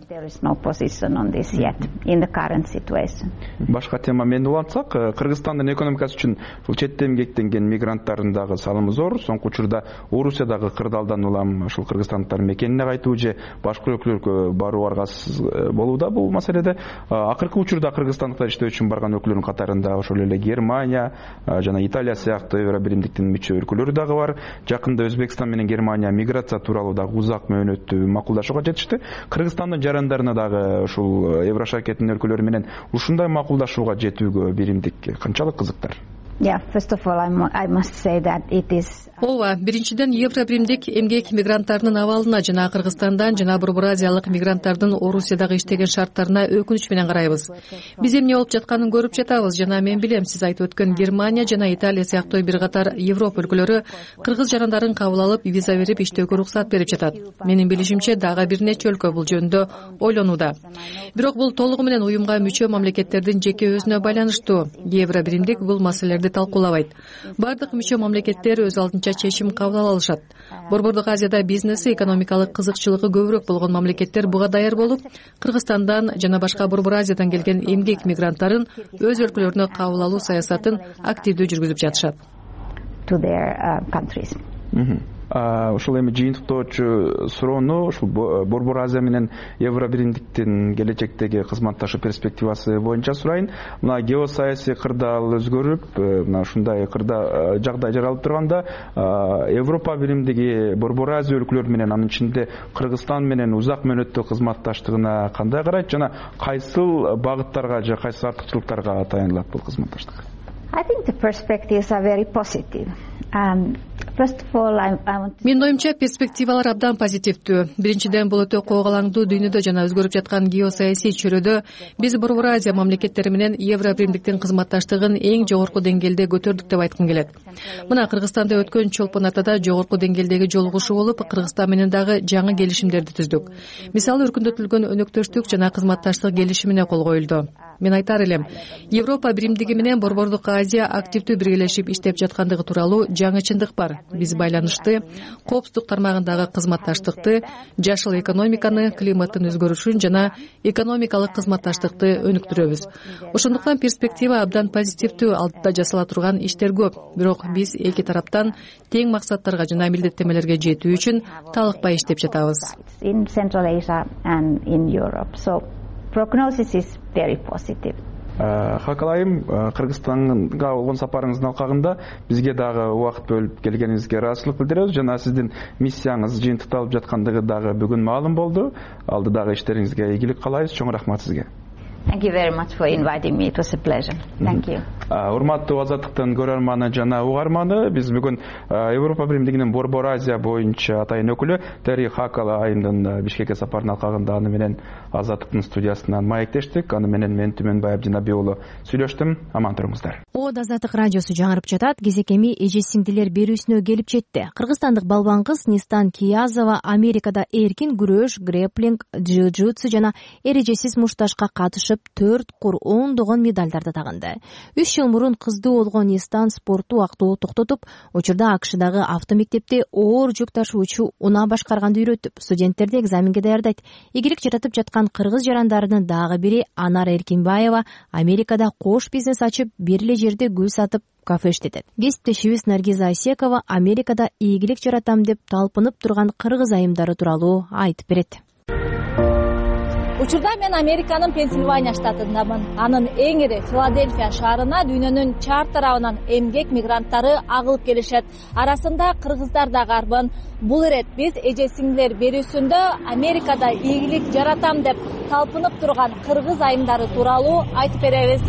Башка тема менен улантсак, Кыргызстандын экономикасы үчүн бул четте эмгектенген мигранттардын дагы салымы зор. Соңку учурда Орусиядагы кырдаалдан улам ушул кыргызстандыктар мекенине кайтуу же башка өлкөлөргө баруу аргасыз болууда бул маселеде. Акыркы учурда кыргызстандыктар иштөө үчүн барган өлкөлөрдүн катарында ошол эле Германия жана Италия сыяктуу Евробиримдиктин мүчө өлкөлөрү дагы бар. Жакында Өзбекстан менен Германия миграция тууралуу дагы узак мөөнөттүү макулдашууга жетишти. Кыргызстандын жарандарына дагы ушул Еврошаркеттин өлкөлөрү менен ушундай макулдашууга жетүүгө биримдик канчалык кызыктар? Yeah, first of all, I must say that it is. Ооба, биринчиден Евробиримдик эмгек мигранттарынын абалына жана Кыргызстандан жана Борбор Азиялык мигранттардын Орусиядагы иштеген шарттарына өкүнүч менен карайбыз. Биз эмне болуп жатканын көрүп жатабыз жана мен билем, сиз айтып өткөн Германия жана Италия сыяктуу бир катар Европа өлкөлөрү кыргыз жарандарын кабыл алып, виза берип иштөөгө уруксат берип жатат. Менин билишимче, дагы бир нече өлкө бул жөнүндө ойлонууда. Бирок бул толугу менен уюмга мүчө мамлекеттердин жеке өзүнө байланыштуу. Евробиримдик бул маселелерди талкуулабайт. Бардык мүчө мамлекеттер өз алдынча чечим кабыл ала алышат. Борбордук Азияда бизнеси, экономикалык кызыкчылыгы көбүрөөк болгон мамлекеттер буга даяр болуп, Кыргызстандан жана башка Борбор Азиядан келген эмгек мигранттарын өз өлкөлөрүнө кабыл алуу саясатын активдүү жүргүзүп жатышат. To their uh, countries. Ушул эми жыйынтыктоочу суроону ушул Борбор Азия менен Евробиримдиктин келечектеги кызматташуу перспективасы боюнча сурайын. Мына геосаясий кырдаал өзгөрүп, мына ушундай кырда жагдай жаралып турганда, Европа биримдиги Борбор Азия өлкөлөрү менен, анын ичинде Кыргызстан менен узак мөөнөттүү кызматташтыгына кандай карайт жана кайсыл багыттарга же кайсы артыкчылыктарга таянылат бул кызматташтык? I think the perspectives are very positive. Um, first of all, I, I want to... Менин оюмча, перспективалар абдан позитивдүү. Биринчиден, бул өтө коогалаңдуу дүйнөдө жана өзгөрүп жаткан геосаясий чөйрөдө биз Борбор Азия мамлекеттери менен Евробиримдиктин кызматташтыгын эң жогорку деңгээлде көтөрдүк деп айткым келет. Мына Кыргызстанда өткөн чолпон атада жогорку деңгээлдеги жолугушуу болуп, Кыргызстан менен дагы жаңы келишимдерди түздүк. Мисалы, өркүндөтүлгөн өнөктөштүк жана кызматташтык келишимине кол коюлду. Мен айтар элем, Европа биримдиги менен Борбордук Азия активдүү биргелешип иштеп жаткандыгы тууралуу жаңы чындык бар. Биз байланышты, коопсуздук тармагындагы кызматташтыкты, жашыл экономиканы, климаттын өзгөрүшүн жана экономикалык кызматташтыкты өнүктүрөбүз. Ошондуктан перспектива абдан позитивдүү, алдыда жасала турган иштер көп. Бирок биз эки тараптан тең максаттарга жана милдеттенмелерге жетүү үчүн талыкпай иштеп жатабыз. In Central Asia and in Europe. So prognosis is very positive. Хакалайым, Кыргызстанга болгон сапарыңыздын алкагында бизге дагы убакыт бөлүп келгениңизге ыраазычылык билдиребиз жана сиздин миссияңыз жыйынтыкталып жаткандыгы дагы бүгүн маалым болду. Алдыдагы иштериңизге ийгилик каалайбыз. Чоң рахмат сизге. Thank you very much for inviting me. It was a pleasure. Thank you. Урматтуу Азаттыктын көрөрманы жана угарманы, биз бүгүн Европа биримдигинин Борбор Азия боюнча атайын өкүлү Терри Хакала айымдын Бишкекке сапарынын алкагында аны менен Азаттыктын студиясынан маектештик. Аны менен мен Түмөнбаев Жинаби уулу сүйлөштүм. Аман туруңуздар. Ода Азаттык радиосу жаңырып жатат. Кезекеми эже сиңдилер берүүсүнө келип жетти. Кыргызстандык балбан кыз Нистан Киязова Америкада эркин күрөш, грэпплинг, джиу-джитсу жана эрежесиз мушташка катышып катышып төрт кур ондогон медалдарды тагынды. үч жыл мурун кыздуу болгон Нистан спортту актоо токтотуп, учурда АКШдагы автомектепте оор жүк ташуучу унаа башкарганды үйрөтүп, студенттерди экзаменге даярдайт. Ийгилик жаратып жаткан кыргыз жарандарынын дагы бири Анар Эркинбаева Америкада кош бизнес ачып, бир эле жерде гүл сатып кафе иштетет. Кесиптешибиз Наргиза Айсекова Америкада ийгилик жаратам деп талпынып турган кыргыз айымдары тууралуу айтып берет. Учурда мен Американын Пенсильвания штатындамын. Анын эң ири Филадельфия шаарына дүйнөнүн чар тарабынан эмгек мигранттары агылып келишет. Арасында кыргыздар да барбын. Бул ирет биз эже сиңдилер берүүсүндө Америкада ийгилик жаратам деп талпынып турган кыргыз айымдары тууралуу айтып беребиз.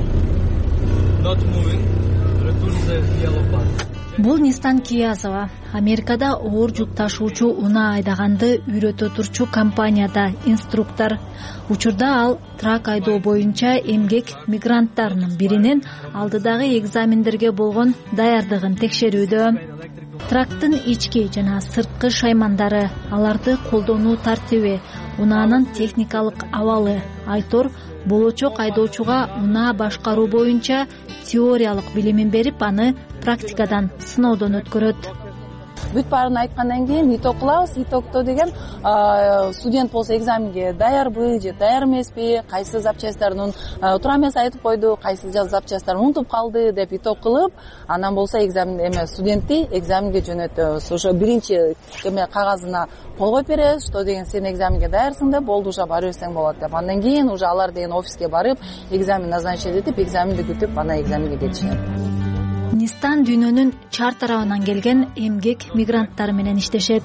Бул Нистан Киязова. Америкада оор жүк ташуучу унаа айдаганды үйрөтө турчу компанияда инструктор. Учурда ал трак айдоо боюнча эмгек мигранттарынын биринин алдыдагы экзамендерге болгон даярдыгын текшерүүдө. Трактын ички жана сырткы шаймандары, аларды колдонуу тартиби, унаанын техникалык абалы, айтор болочок айдоочуга унаа башкаруу боюнча теориялык билимин берип, аны практикадан сыноодон өткөрөт. Бүт баарын айткандан кийин итог кылабыз. Итогдо деген студент болсо экзаменге даярбы же даяр эмеспи, кайсы запчастарын туура эмес айтып койду, кайсы запчастарын унутуп калды деп итог кылып, анан болсо экзамен эме студентти экзаменге жөнөтөбүз. Ошо биринчи эме кагазына кол коюп беребиз, что деген сен экзаменге даярсың деп, болду уже бара берсең болот деп. Андан кийин уже алар деген офиске барып, экзамен назначить этип, экзаменди күтүп, анан экзаменге кетишет. Нистан дүйнөнүн чар тарабынан келген эмгек мигранттар менен иштешет.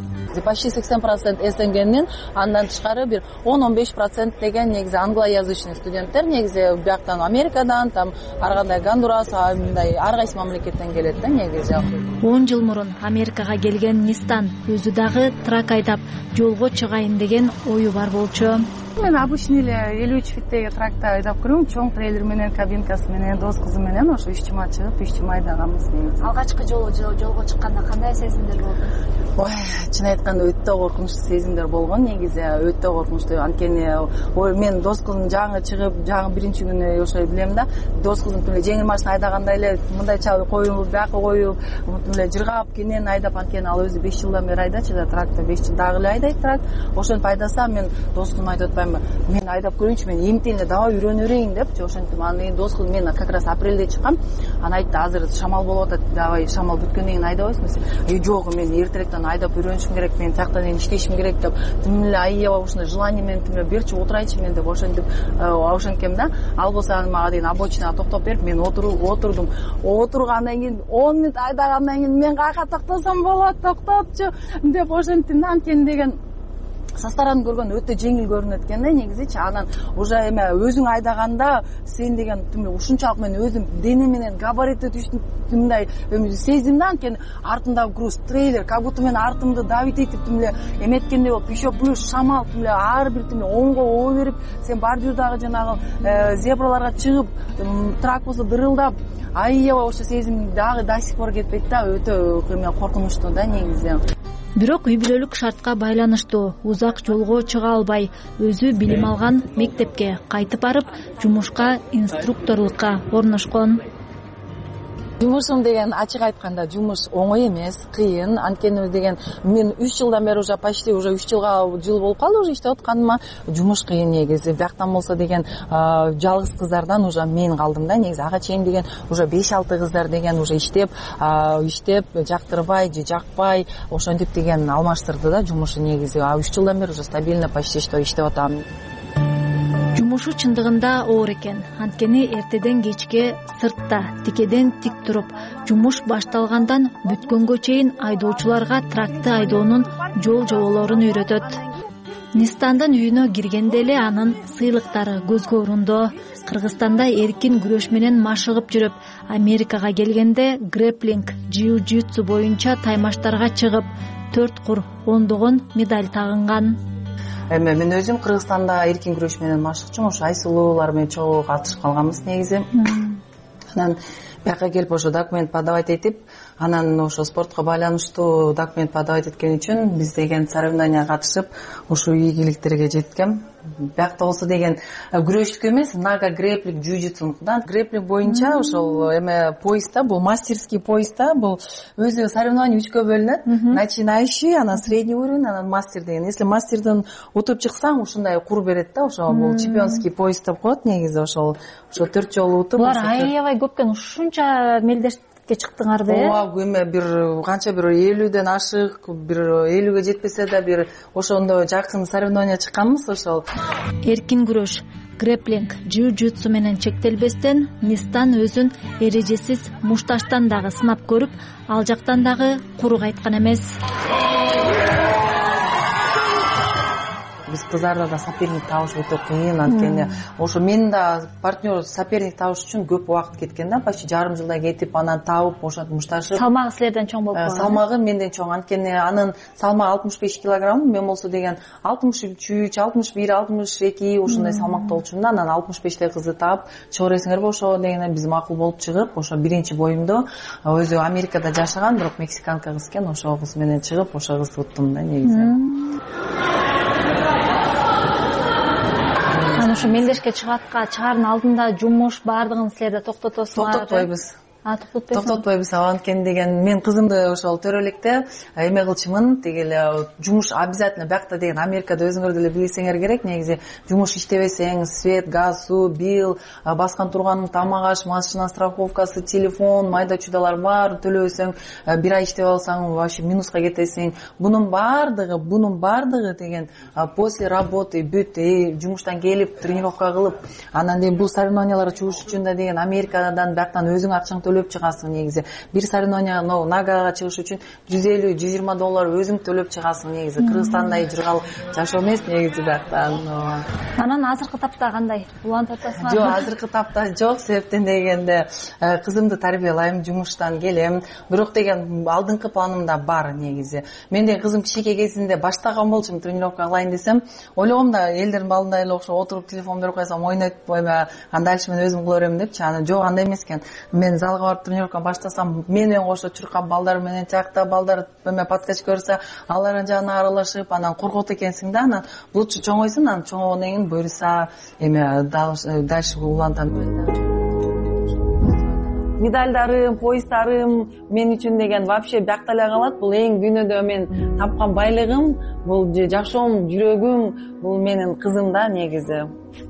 Почти сексен процент СНГнин, андан тышкары бир он он беш процент деген негизи англоязычный студенттер, негизи бияктан Америкадан, там ар кандай Гондурас, мындай ар кайсы мамлекеттен келет да негизи. он жыл мурун Америкага келген Нистан өзү дагы трак айдап жолго чыгайын деген ою бар болчу. Мен обычный эле элүү үч фиттеги тракты айдап көрөм, чоң трейлер менен, кабинкасы менен, дос кызы менен ошо үч жума чыгып, үч жума айдаганбыз. Алгачкы жолу жолго чыкканда кандай сезимдер болду? Ой, чын айтканда өтө коркунучтуу сезимдер болгон, негизи өтө коркунучтуу. Анткени мен дос кызым жаңы чыгып, жаңы биринчи күнү ошо билем да, дос кызым тиле жеңил машина айдагандай эле мындай чабып коюп, бияка коюп, тиле жыргап кенен айдап, анткени ал өзү беш жылдан бери айдачы да тракты, беш жыл дагы эле айдайт трак. Ошентип айдаса мен дос кызым айтып атпаймынбы, мен айдап көрөйүнчү, мен эмтеле давай үйрөнө берейин депчи. Ошентип анан кийин дос кызым, мен как раз апрелде чыккам, анан айтты, азыр шамал болуп атат, давай шамал бүткөндөн кийин айдабайсыңбы? Е, жок, мен эртерээктен айдап үйрөнүшүм керек, мен тияктан кийин иштешим керек деп, тим эле аябай ушундай желание менен тим эле берчи отурайчы мен деп ошентип ошенткем да. Ал болсо анан мага дейин обочинага токтоп берип, мен отуруп отурдум. Отургандан кийин он мүнөт айдагандан кийин мен каяка токтосом болот, токтопчу деп ошентим да. Анткени деген со стороны көргөн өтө жеңил көрүнөт экен да негизичи. Анан уже эме өзүң айдаганда сен деген ушунчалык мен өзүм дене менен габаритти түштүм, мындай сездим да. Анткени артымдагы груз трейлер, как будто мен артымды давить этип тим эле эметкендей болуп, еще плюс шамал тим эле ар бир тим эле оңго оо берип, сен бордюрдагы жанагы зебраларга чыгып, трак болсо дырылдап, аябай ошо сезим дагы до сих пор кетпейт да. Өтө коркунучтуу да негизи. Бирок үй бүлөлүк шартка байланыштуу узак жолго чыга албай, өзү билим алган мектепке кайтып барып, жумушка инструкторлукка орношкон. Жумушум деген ачык айтканда жумуш оңой эмес, кыйын. Анткени деген мен үч жылдан бери уже почти уже үч жылга жыл болуп калды уже иштеп атканыма. Жумуш кыйын негизи. Бияктан болсо деген жалгыз кыздардан уже мен калдым да негизи. Ага чейин деген уже беш алты кыздар деген уже иштеп, иштеп жактырбай же жакпай, ошентип деген алмаштырды да жумушу негизи. А үч жылдан бери уже стабильно почти что иштеп атам. Жумушу чындыгында оор экен. Анткени эртеден кечке сыртта тикеден тик туруп, жумуш башталгандан бүткөнгө чейин айдоочуларга тракты айдоонун жол жоболорун үйрөтөт. Нистандын үйүнө киргенде эле анын сыйлыктары көзгө урундо. Кыргызстанда эркин күрөш менен машыгып жүрүп, Америкага келгенде грэплинг, джиу-джитсу боюнча таймаштарга чыгып, төрт кур ондогон медаль тагынган. Эми мен өзүм Кыргызстанда эркин күрөш менен машыкчумун, ошо айсулуулар менен чогуу катышып калганбыз негизи. Анан бияка келип ошо документ подавать этип, анан ошо спортко байланыштуу документ подавать эткен үчүн биз деген соревнованияга катышып, ушул ийгиликтерге жеткем. биякта болсо деген күрөштүк эмес, нага греплинг, джиу-джитсу да. Греплинг боюнча ошол эме поясда, бул мастерский поясда, бул өзү соревнование үчкө бөлүнөт. Начинающий, анан средний уровень, анан мастер деген. Если мастерден утуп чыксаң, ушундай кур берет да, ошо бул чемпионский пояс деп коет негизи, ошол ошо төрт жолу утуп. Булар аябай көпкөн ушунча мелдеш чыктыңарды э? Ооба, эме бир канча бир элүүдөн ашык, бир элүүгө жетпесе да бир ошондой жакын соревнование чыкканбыз ошол. Эркин күрөш, греплинг, джиу-джитсу менен чектелбестен Нистан өзүн эрежесиз мушташтан дагы сынап көрүп, ал жактан дагы куру кайткан эмес. Биз кыздарда да соперник табыш өтө кыйын, анткени ошо мен да партнер соперник табыш үчүн көп убакыт кеткен да, почти жарым жылдай кетип, анан табып, ошентип мушташып. Салмагы силерден чоң болуп калган. Салмагы менден чоң, анткени анын салмагы алтымыш беш килограмм, мен болсо деген алтымыш үч, алтымыш бир, алтымыш эки ушундай салмакта болчумун да, анан алтымыш бештеги кызды таап, чыга бересиңерби ошо дегенде биз макул болуп чыгып, ошо биринчи боюмду өзү Америкада жашаган, бирок мексиканка кыз экен, ошол кыз менен чыгып, ошо кызды уттум да негизи. Ошо мелдешке чыгатка чыгаардын алдында жумуш баардыгын силерде токтотосуңар. Токтотпойбуз. А, токтотпойсуң. Токтотпойбуз, анткени деген мен кызымды ошол төрөлекте эме кылчумун, тиги эле жумуш обязательно биякта деген Америкада өзүңөр деле билсеңер керек, негизи жумуш иштебесең, свет, газ, суу, бил, баскан турганың тамак аш, машина страховкасы, телефон, майда чудалар бар, төлөбөсөң, бир ай иштеп алсаң вообще минуска кетесиң. Бунун баардыгы, бунун баардыгы деген после работы бүт, жумуштан келип, тренировка кылып, анан деген бул соревнованияларга чыгыш үчүн да деген Америкадан бияктан өзүң акчаң төлөп чыгасың негизи. Бир соревнование нагага чыгыш үчүн жүз элүү жүз жыйырма доллар өзүң төлөп чыгасың негизи. Кыргызстандай жыргал жашоо эмес негизи бияктан. Анан азыркы тапта кандай? Улантып атасыңар? Жок, азыркы тапта жок, себептен дегенде кызымды тарбиялайм, жумуштан келем. Бирок деген алдыңкы планымда бар негизи. Мен деген кызым кичине кезинде баштаган болчумун, тренировка кылайын десем, ойлогом да элдердин балындай эле ошо отуруп телефон берип койсом ойнойт, анда дальше мен өзүм кыла берем депчи. Анан жок, андай эмес экен. Мен залга барып тренировка баштасам, мен менен кошо чуркап балдар менен чакта балдар эме подкач көрсө, алардын жанына аралашып, анан коркот экенсиң да, анан булчу чоңойсуң, анан чоңойгондон кийин буюрса эме дальше улантам. Медальдарым, поястарым мен үчүн деген вообще биякта эле калат. Бул эң дүйнөдө мен тапкан байлыгым, бул жашоом, жүрөгүм, бул менин кызым да негизи.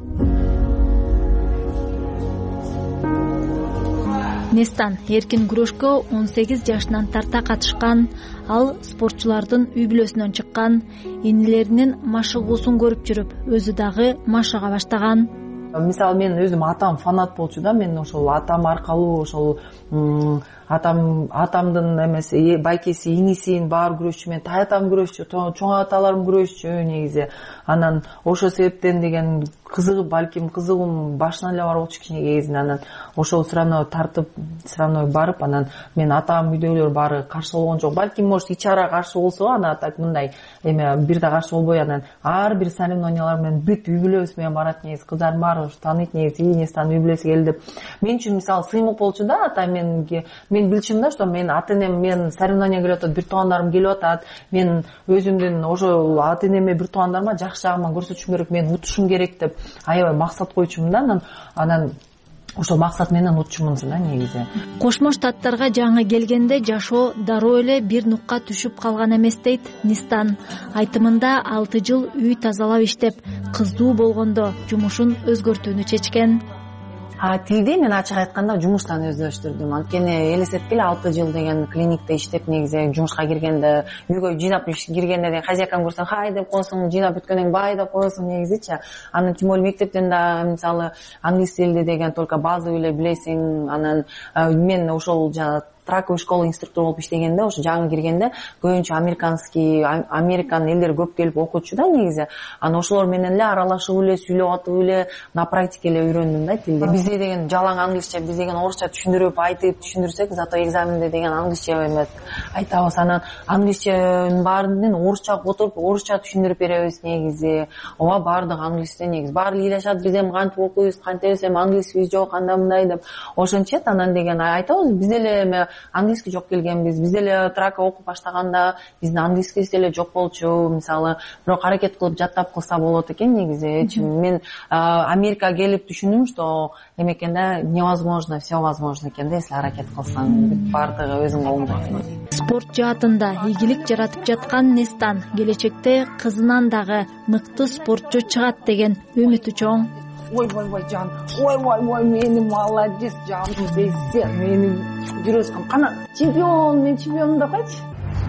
Нистан эркин күрөшкө он сегиз жашынан тарта катышкан, ал спортчулардын үй бүлөсүнөн чыккан, инилеринин машыгуусун көрүп жүрүп, өзү дагы машыга баштаган. Мисалы мен өзүм атам фанат болчу да, мен ошол атам аркылуу ошол атам атамдын эмеси байкеси, инисин баары күрөшчү, мен таятам күрөшчү, чоң аталарым күрөшчү негизи. Анан ошол себептен деген кызыгып, балким кызыгуум башынан эле бар болчу кичине кезинде. Анан ошол сыравно тартып, сыравно барып, анан мен атам үйдөгүлөр баары каршы болгон жок. Балким может ичара каршы болсо, анан так мындай эме бир да каршы болбой, анан ар бир соревнованиялар менен бүт үй бүлөбүз менен барат негизи. Кыздарым баары тааныйт негизи, Нистан үй бүлөсү келди деп. Мен үчүн мисалы сыймык болчу да, ата менге. Мен билчүм да, что мен ата-энем мен соревнование келип атат, бир туугандарым келип атат. Мен өзүмдүн ошол ата-энеме, бир туугандарыма жакшы жагыман көрсөтүшүм керек, мен утушум керек деп аябай максат койчумун да. Анан анан ошол максат менен утчумун да негизи. Кошмо Штаттарга жаңы келгенде жашоо дароо эле бир нукка түшүп калган эмес дейт Нистан. Айтымында алты жыл үй тазалап иштеп, кыздуу болгондо жумушун өзгөртүүнү чечкен. А тилди мен ачык айтканда жумуштан өздөштүрдүм. Анткени элестеткиле алты жыл деген клиникте иштеп, негизи жумушка киргенде, үйгө жыйнап киргенде деген хозяйкам көрсө хай деп койсуң, жыйнап бүткөндөн кийин бай деп коесуң негизичи. Анан тем более мектептен да мисалы англис тилди деген только базовый эле билесиң. Анан мен ошол жана траковый школа инструктор болуп иштегенде, ошо жаңы киргенде көбүнчө американский американ элдер көп келип окучу да негизи. Анан ошолор менен эле аралашып эле, сүйлөп атып эле, на практике эле үйрөндүм да тилди. Бизде деген жалаң англисче, биз деген орусча түшүндүрүп айтып түшүндүрсөк, зато экзаменде деген англисче эмес айтабыз. Анан англисченин баарын орусча отуруп, орусча түшүндүрүп беребиз негизи. Ооба, баардыгы англисте негизи. Баары ыйлашат, биз эми кантип окуйбуз, кантебиз, эми англисибиз жок, анда мындай деп ошентишет. Анан деген айтабыз, биз эле эми английский жок келгенбиз. Биз деле трака окуп баштаганда биздин английскибиз деле жок болчу, мисалы. Бирок аракет кылып жаттап кылса болот экен негизи. Мен Америкага келип түшүндүм, что эметкен да невозможно, все возможно экен да, если аракет кылсаң, баардыгы өзүң колуңда. Спорт жаатында ийгилик жаратып жаткан Нестан келечекте кызынан дагы мыкты спортчу чыгат деген үмүтү чоң. Ой, ой, ой, жан, ой, ой, ой, менин молодец, жаным десе, менин жүрөшкөм, кана чемпион, мен чемпионум да койчу.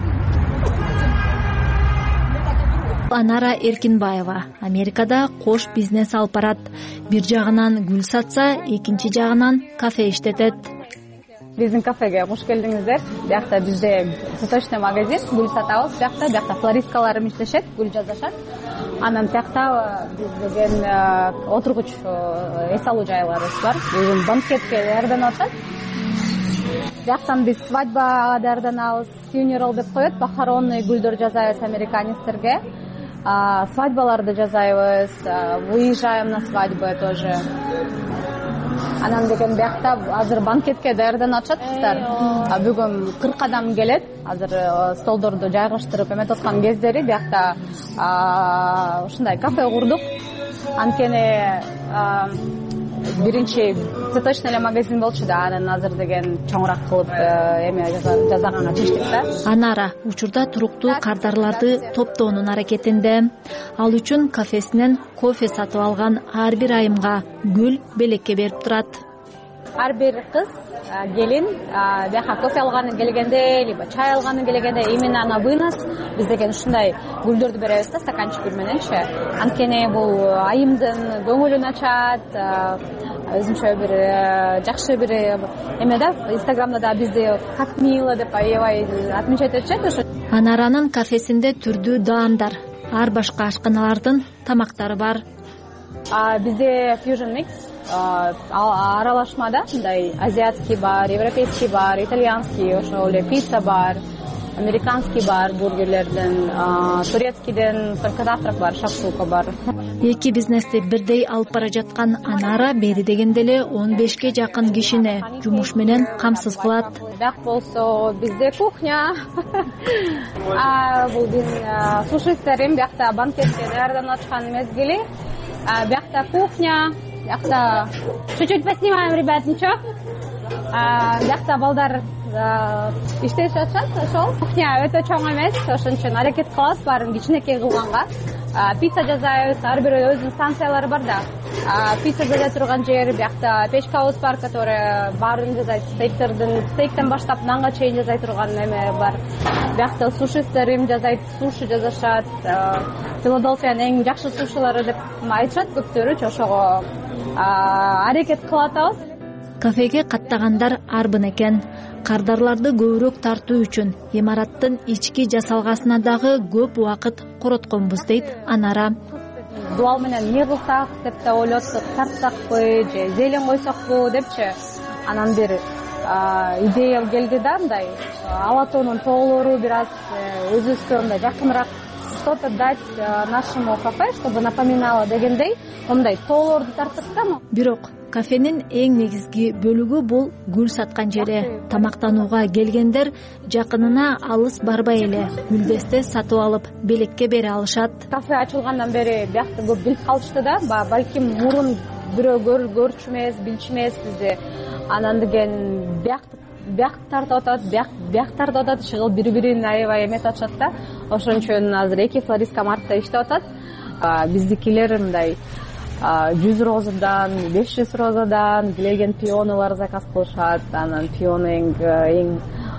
Анара Эркинбаева Америкада кош бизнес алып барат. Бир жагынан гүл сатса, экинчи жагынан кафе иштетет. Биздин кафеге кош келдиңиздер. Биякта бизде цветочный магазин, гүл сатабыз. Биякта биякта флористкаларым иштешет, гүл жасашат. Анан биякта биз деген отургуч эс алуу жайларыбыз бар. Бүгүн банкетке даярданып атат. Бияктан биз свадьбага даярданабыз. Funeral деп коет, похоронный гүлдөр жасайбыз американецтерге. Свадьбаларды жасайбыз, выезжаем на свадьбы тоже. Анан деген биякта азыр банкетке даярданып атышат кыздар. Бүгүн кырк адам келет. Азыр столдорду жайгаштырып эметип аткан кездери биякта ушундай кафе курдук. Анткени биринчи цветочный магазин болчу да, анан азыр деген чоңураак кылып эме жасаганга чечтик да. Анара учурда туруктуу кардарларды топтоонун аракетинде. Ал үчүн кафесинен кофе сатып алган ар бир айымга гүл белекке берип турат. Ар бир кыз келин бияка кофе алганы келгенде, либо чай алганы келгенде именно на вынос биз деген ушундай гүлдөрдү беребиз да, стаканчык гүл мененчи. Анткени бул айымдын көңүлүн ачат, өзүнчө бир жакшы бир эме да. Инстаграмда да бизди как мило деп аябай отмечать этишет ошо. Анаранын кафесинде түрдүү даамдар, ар башка ашканалардын тамактары бар. Бизде fusion mix, аралашмада мындай азиатский бар, европейский бар, итальянский, ошол эле пицца бар, американский бар, бургерлерден, турецкийден только завтрак бар, шакшука бар. Эки бизнести бирдей алып бара жаткан Анара бери дегенде эле он бешке жакын кишини жумуш менен камсыз кылат. Бияк болсо бизде кухня. Бул биз сушистерим биякта банкетке даярданып аткан мезгили. Биякта кухня, биякта чуть-чуть поснимаем, ребят, ничего. Биякта балдар иштешип атышат, ошол. Кухня өтө чоң эмес, ошон үчүн аракет кылабыз баарын кичинекей кылганга. Пицца жасайбыз, ар бир өзүнүн станциялары бар да. Пицца жасай турган жер, биякта печкабыз бар, который баарын жасайт, стейктердин, стейктен баштап нанга чейин жасай турган эме бар. Биякта сушистерим жасайт, суши жасашат. Филадельфиянын эң жакшы сушилары деп айтышат көптөрү, ошого аракет кылып атабыз. Кафеге каттагандар арбын экен. Кардарларды көбүрөөк тартуу үчүн имараттын ички жасалгасына дагы көп убакыт коротконбуз дейт Анара. Дуал менен эмне кылсак деп да ойлоттук, тартсакпы же зелень койсокпу депчи. Анан бир идея келди да, мындай алатоонун тоолору бир аз өзүбүзгө мындай жакыныраак что-то дать нашему кафе, чтобы напоминало дегендей, мындай тоолорду тарттык да. Бирок кафенин эң негизги бөлүгү бул гүл саткан жери. Тамактанууга келгендер жакынына алыс барбай эле гүлдесте сатып алып белекке бере алышат. Кафе ачылгандан бери биякты көп билип калышты да, балким мурун бирөө көрчү эмес, билчү эмес бизди. Анан деген биякты бияк тартып атат, бияк тартып атат, чыгыл бири-бирин аябай эметип атышат да. Ошон үчүн азыр эки флористка мартта иштеп атат. Биздикилер мындай жүз розадан, беш жүз розадан билеген пионалар заказ кылышат. Анан пион эң эң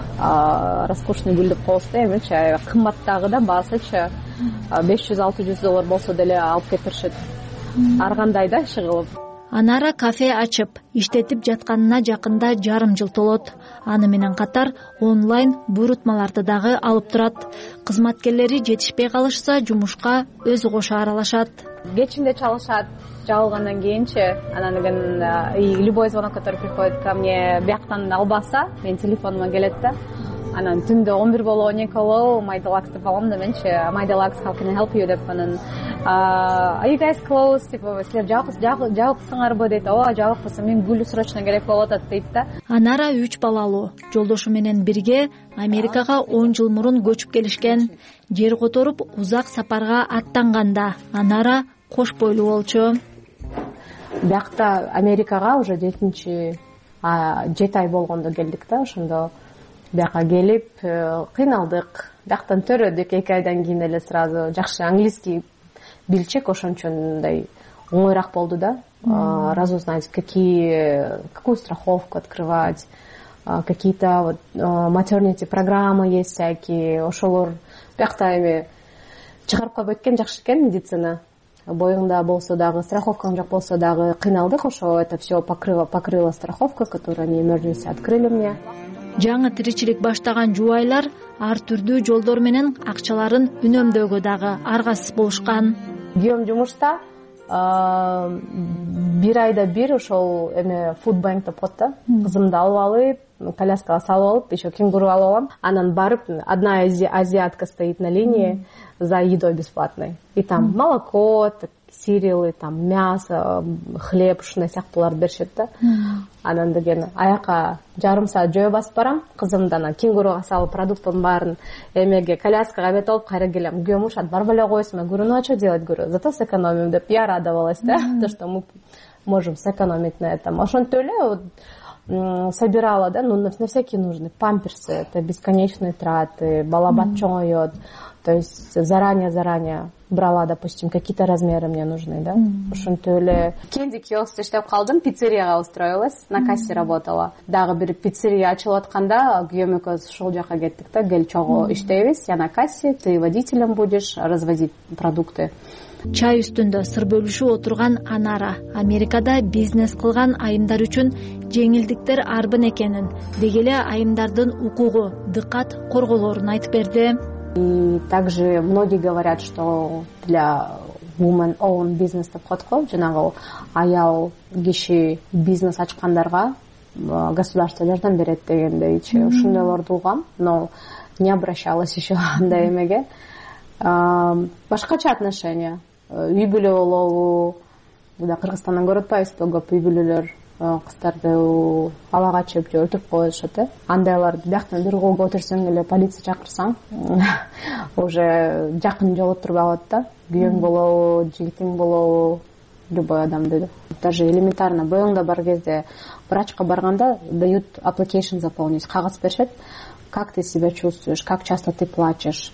роскошный гүл деп коебуз да, эмечи кымбаттагы да баасычы беш жүз алты жүз доллар болсо деле алып кетиришет. Ар кандай да чыгылып. Анара кафе ачып, иштетип жатканына жакында жарым жыл толот. Аны менен катар онлайн буйрутмаларды дагы алып турат. Кызматкерлери жетишпей калышса, жумушка өзү кошо аралашат. Кечинде чалышат, жабылгандан кийинчи, анан деген любой звонок, который приходит ко мне, бияктан албаса, менин телефонума келет да. Анан түндө он бир болобу, он эки болобу, my deluxe деп алам да менчи, my deluxe how can I help you деп анан are you guys close, типа силер жабыксыңарбы дейт. ооба жабыкпыз, мен гүл срочно керек болуп атат дейт да. Анара үч балалуу, жолдошу менен бирге Америкага он жыл мурун көчүп келишкен. Жер которуп узак сапарга аттанганда Анара кош бойлуу болчу. Биякта Америкага уже жетинчи жети ай болгондо келдик да, ошондо бияка келип кыйналдык. Бияктан төрөдүк, эки айдан кийин эле сразу жакшы английский билчек, ошон үчүн мындай оңоюраак болду да. Разузнать, какие какую страховку открывать, какие-то вот maternity программы есть всякие. Ошолор биякта эми чыгарып коюп өткөн жакшы экен медицина. Боюңда болсо дагы, страховкаң жок болсо дагы кыйналдык. Ошо это все покрыла покрыла страховка, которую они emergency открыли мне. Жаңы тиричилик баштаган жубайлар ар түрдүү жолдор менен акчаларын үнөмдөөгө дагы аргасыз болушкан. Күйөөм жумушта бир айда бир ошол эме food bank деп коет да. Кызымды алып алып, коляскага салып алып, еще кенгуру алып алам. Анан барып, одна азиатка стоит на линии за едой бесплатной. И там молоко, сириалы, там мясо, хлеб, ушундай сыяктууларды беришет да. Анан деген аяка жарым саат жөө басып барам, кызымды анан кенгуруга салып продуктун баарын эмеге коляскага бет алып кайра келем. Күйөөм ушат барып эле койсун, мен говорю, ну а что делать, говорю, зато сэкономим деп. Я радовалась, да, то что мы можем сэкономить на этом. Ошентип эле собирала, да, ну на всякие нужны памперсы, это бесконечные траты, балабат чоңоёт. То есть заранее-заранее брала, допустим, какие-то размеры мне нужны, да. Ошентип эле кенди киоскте иштеп калдым, пиццерияга устроилась, на кассе работала. Дагы бир пиццерия ачылып атканда күйөөм экөөбүз ошол жака кеттик да, кел чогуу иштейбиз, я на кассе, ты водителем будешь развозить продукты. Чай үстүндө сыр бөлүшүп отурган Анара Америкада бизнес кылган айымдар үчүн жеңилдиктер арбын экенин, деги эле айымдардын укугу, дыккат корголорун айтып берди. И также многие говорят, что для woman own бизнес деп коет го, жанагы аял киши бизнес ачкандарга государство жардам берет дегендейчи. Ушундайларды угам, но не обращалась еще андай эмеге. Башкача отношения. Үй бүлө болобу, мында Кыргызстандан көрүп атпайбызбы, көп үй бүлөлөр кыздарды ала качып же өлтүрүп коюшат э. Андайларды бияктан бир колго отурсаң эле полиция чакырсаң, уже жакын жолоттуруп алат да. Күйөөң болобу, жигитиң болобу, любой адамды. Даже элементарно боюңда бар кезде врачка барганда дают application заполнить, кагаз беришет. Как ты себя чувствуешь, как часто ты плачешь,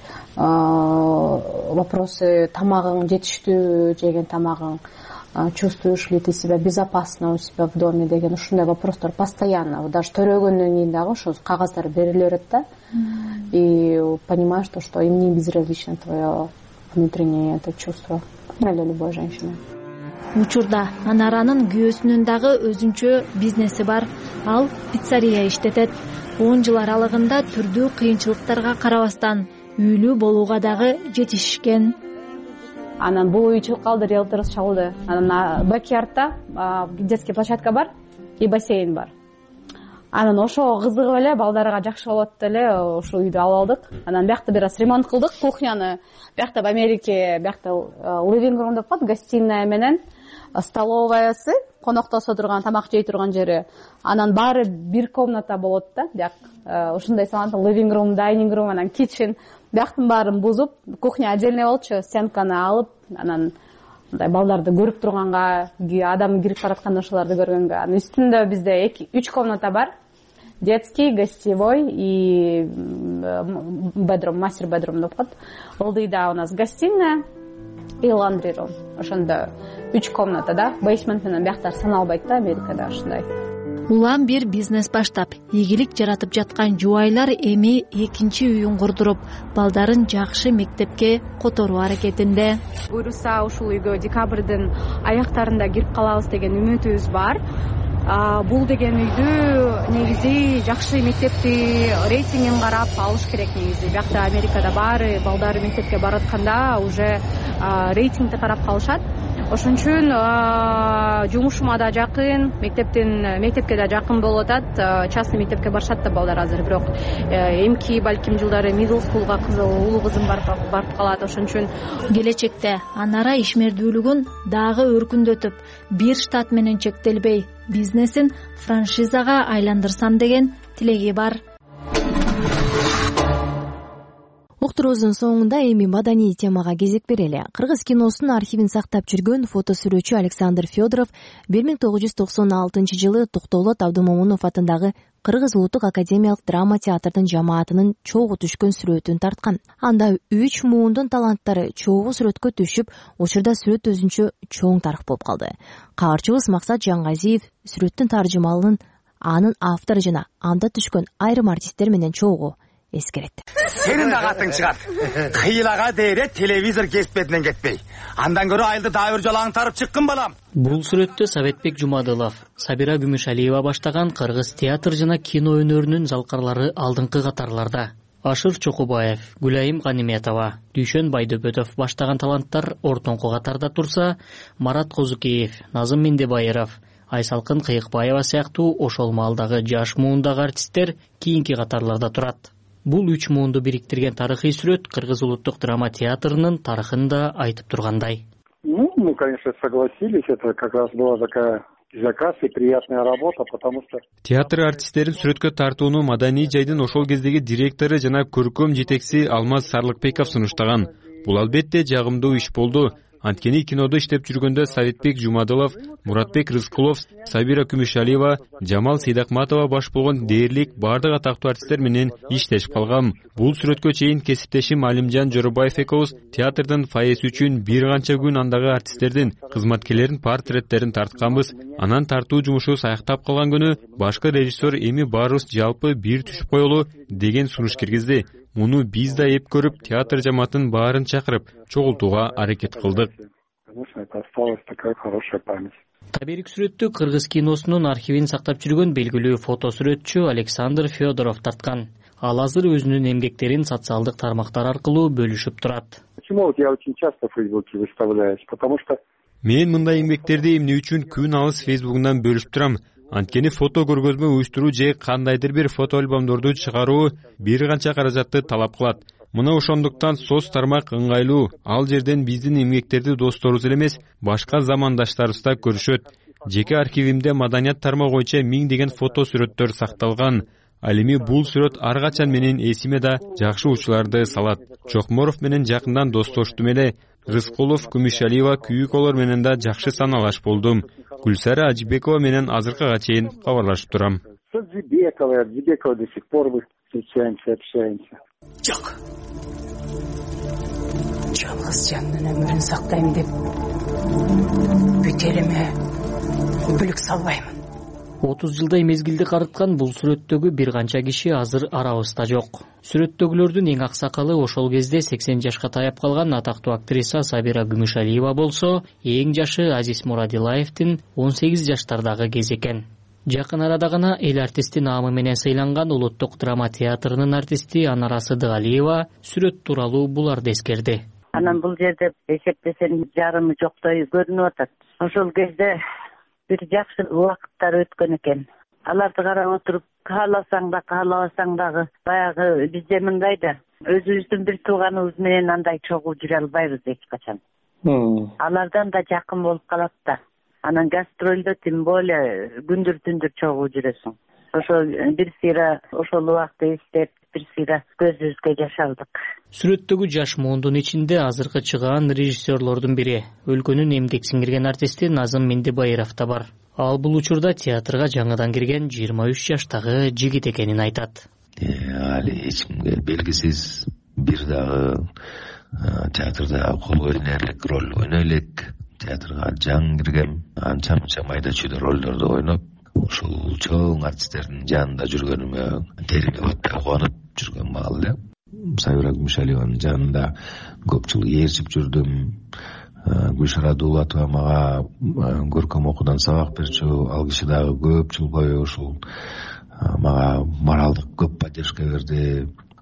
вопросы тамагың жетиштүү, жеген тамагың, чувствуешь ли ты себя безопасно у себя в доме деген ушундай вопростор постоянно, даже төрөгөндөн кийин дагы ошо кагаздар бериле берет да. И понимаешь то, что им не безразлично твое внутреннее это чувство, или любой женщины. Учурда Анаранын күйөөсүнүн дагы өзүнчө бизнеси бар. Ал пиццерия иштетет. он жыл аралыгында түрдүү кыйынчылыктарга карабастан үйлүү болууга дагы жетишкен. Анан бул үй чыгып калды, риэлтор чалды. Анан бэкьярдта детский площадка бар и бассейн бар. Анан ошого кызыгып эле балдарга жакшы болот эле ошол үйдү алып алдык. Анан биякта бир аз ремонт кылдык, кухняны. Биякта в Америке, биякта living room деп коет, гостиная менен столоваясы, коноктосо турган, тамак жей турган жери. Анан баары бир комната болот да, бияк. Ушундай салантын living room, dining room, анан kitchen. Бияктын баарын бузуп, кухня отдельный болчу, стенканы алып, анан мындай балдарды көрүп турганга, адам кирип баратканда ошолорду көргөнгө. Анан үстүндө бизде эки үч комната бар. Детский, гостевой и bedroom, мастер bedroom деп коет. Ылдыйда у нас гостиная и laundry room. Ошондо үч комната да, basement менен бияктар саналбайт да Америкада ушундай. Улам бир бизнес баштап, ийгилик жаратып жаткан жубайлар эми экинчи үйүн курдуруп, балдарын жакшы мектепке которуу аракетинде. Буйруса ушул үйгө декабрдын аяктарында кирип калабыз деген үмүтүбүз бар. Бул деген үйдү негизи жакшы мектепти рейтингин карап алыш керек негизи. Биякта Америкада баары балдары мектепке баратканда уже рейтингди карап калышат. ошон үчүн жумушума да жакын, мектептен мектепке да жакын болуп атат. Частный мектепке барышат да балдар азыр, бирок эмки балким жылдары middle schoolга улуу кызым барып калат. Ошон үчүн келечекте Анара ишмердүүлүгүн дагы өркүндөтүп, бир штат менен чектелбей, бизнесин франшизага айландырсам деген тилеги бар. Уктуруубуздун соңунда эми маданий темага кезек берели. Кыргыз киносунун архивин сактап жүргөн фотосүрөтчү Александр Федоров бир миң тогуз жүз токсон алтынчы жылы Токтолот Абдымомунов атындагы Кыргыз улуттук академиялык драма театрдын жамаатынын чогуу түшкөн сүрөтүн тарткан. Анда үч муундун таланттары чогуу сүрөткө түшүп, учурда сүрөт өзүнчө чоң тарых болуп калды. Кабарчыбыз Максат Жангазиев сүрөттүн таржымалын анын автору жана анда түшкөн айрым артисттер менен чогуу эскерет. Сенин да катың чыгат. Кыйлага дейре телевизор кеспетинен кетпей. Андан көрө айылды дайыр жолаң тарып чыккын балам. Бул сүрөттү Советбек Жумадылов, Сабира Күмүшалиева баштаган кыргыз театр жана кино өнөрүнүн залкарлары алдыңкы катарларда. Ашыр Чокубаев, Гүлайым Ганиметова, Дүйшөн Байдөбөтов баштаган таланттар ортоңку катарда турса, Марат Козукеев, Назым Мендебайыров, Айсалкын Кыйыкбаева сыяктуу ошол маалдагы жаш муундагы артисттер кийинки катарларда турат. Бул үч муунду бириктирген тарыхый сүрөт Кыргыз улуттук драма театрынын тарыхын да айтып тургандай. Ну, мы, конечно, согласились, это как раз была такая заказ и приятная работа, потому что театр артисттерин сүрөткө тартууну маданий жайдын ошол кездеги директору жана көркөм жетекчиси Алмаз Сарлыкбеков сунуштаган. Бул албетте жагымдуу иш болду. Анткени кинодо иштеп жүргөндө Советбек Жумадылов, Муратбек Рыскулов, Сабира Күмүшалиева, Жамал Сейдакматова баш болгон дээрлик бардык атактуу артисттер менен иштешип калгам. Бул сүрөткө чейин кесиптешим Алимжан Жорубаев экөөбүз театрдын фойеси үчүн бир канча күн андагы артисттердин, кызматкерлердин портреттерин тартканбыз. Анан тартуу жумушу саяктап калган күнү башкы режиссер эми баарыбыз жалпы бир түшүп коелу деген сунуш киргизди. Муну биз да эп көрүп, театр жамаатын баарын чакырып, чогултууга аракет кылдык. Таберик сүрөттү Кыргыз киносунун архивин сактап жүргөн белгилүү фотосүрөтчү Александр Федоров тарткан. Ал азыр өзүнүн эмгектерин социалдык тармактар аркылуу бөлүшүп турат. Мен мындай эмгектерди эмне үчүн күн алыс Фейсбугунан бөлүшүп турам. Анткени фото көргөзмө уюштуруу же кандайдыр бир фото альбомдорду чыгаруу бир канча каражатты талап кылат. Мына ошондуктан соц тармак ыңгайлуу. Ал жерден биздин эмгектерди досторубуз эле эмес, башка замандаштарыбыз да көрүшөт. Жеке архивимде маданият тармагы боюнча миңдеген фото сүрөттөр сакталган. Ал эми бул сүрөт ар качан менен эсиме да жакшы учурларды салат. Чокморов менен жакындан достоштум эле. Рыскулов, Күмүшалиева, Күйүколор менен да жакшы саналаш болдум. Гүлсара Ажибекова менен азыркыга чейин кабарлашып турам. С Ажибековой, Ажибекова до сих пор мы встречаемся, общаемся. Жок. Жалгыз жандын өмүрүн сактайм деп бүт элиме бүлүк салбаймын. отуз жылдай мезгилди карыткан бул сүрөттөгү бир канча киши азыр арабызда жок. Сүрөттөгүлөрдүн эң аксакалы ошол кезде сексен жашка таяп калган атактуу актриса Сабира Күмүшалиева болсо, эң жашы Азиз Мурадилаевдин он сегиз жаштардагы кези экен. Жакын арада гана эл артисти наамы менен сыйланган улуттук драма театрынын артисти Анара Сыдыгалиева сүрөт тууралуу буларды эскерди. Анан бул жерде эсептесем жарымы жоктой көрүнүп атат. Ошол кезде бир жакшы убакыттар өткөн экен. Аларды карап отуруп, кааласаң да, каалабасаң дагы баягы бизде мындай да, өзүбүздүн бир тууганыбыз менен андай чогуу жүрө албайбыз эч качан. Алардан да жакын болуп калат да. Анан гастролдо тем более күндүр түндүр чогуу жүрөсүң. Ошол бир сыйра ошол убакытты эстеп, бир сыйра көзүбүзгө жашалдык. Сүрөттөгү жаш муундун ичинде азыркы чыгаан режиссерлордун бири, өлкөнүн эмгек сиңирген артисти Назым Мендебайыров да бар. Ал бул учурда театрга жаңыдан кирген жыйырма үч жаштагы жигит экенин айтат. Али эч кимге белгисиз, бир дагы театрда кол өнерлик роль ойной элек. Театрга жаңы киргем, анча-мынча майда чүйдө ролдорду ойноп, ошол чоң артисттердин жанында жүргөнүмө терине батпай кубанып жүргөн маал эле. Сабира Күмүшалиеванын жанында көп жыл ээрчип жүрдүм. Гүлшара Дулатова мага көркөм окуудан сабак берчү, ал киши дагы көп жыл бою ушул мага моралдык көп поддержка берди.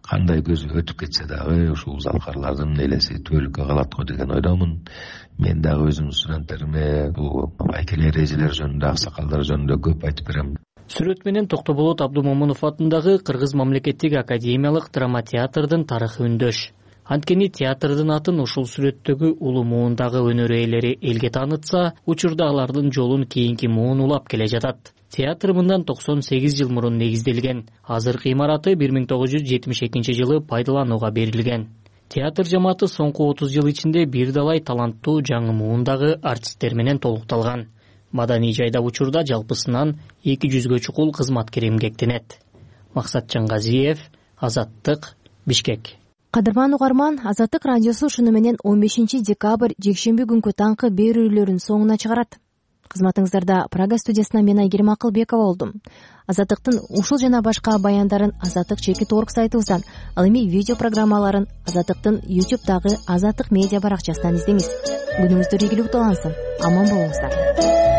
кандай көзү өтүп кетсе дагы ушул залкарлардын элеси түбөлүккө калат го деген ойдомун. Мен дагы өзүмдүн студенттериме бул айкеле эрежелер жөнүндө, аксакалдар жөнүндө көп айтып берем. Сүрөт менен Токтоболот Абдумомунов атындагы Кыргыз мамлекеттик академиялык драма театрдын тарыхы үндөш. Анткени театрдын атын ушул сүрөттөгү улуу муундагы өнөр ээлери элге таанытса, учурда алардын жолун кийинки муун улап келе жатат. Театр мындан токсон сегиз жыл мурун негизделген. Азыркы имараты бир миң тогуз жүз жетимиш экинчи жылы пайдаланууга берилген. Театр жамааты соңку отуз жыл ичинде бир далай таланттуу жаңы муундагы артисттер менен толукталган. Маданий жайда учурда жалпысынан эки жүзгө чукул кызматкер эмгектенет. Максат Жаңгазиев, Азаттык, Бишкек. Кадырман угарман, Азаттык радиосу ушуну менен он бешинчи декабрь жекшемби күнкү таңкы берүүлөрүн соңуна чыгарат. Кызматыңыздарда Прага студиясынан мен Айгерим Акылбекова болдум. Азаттыктын ушул жана башка баяндарын Азаттык чекит орг сайтыбыздан, ал эми видео программаларын Азаттыктын YouTube'дагы Азаттык медиа баракчасынан издеңиз. Күнүңүздөр ийгиликтүү улансын. Аман болуңуздар.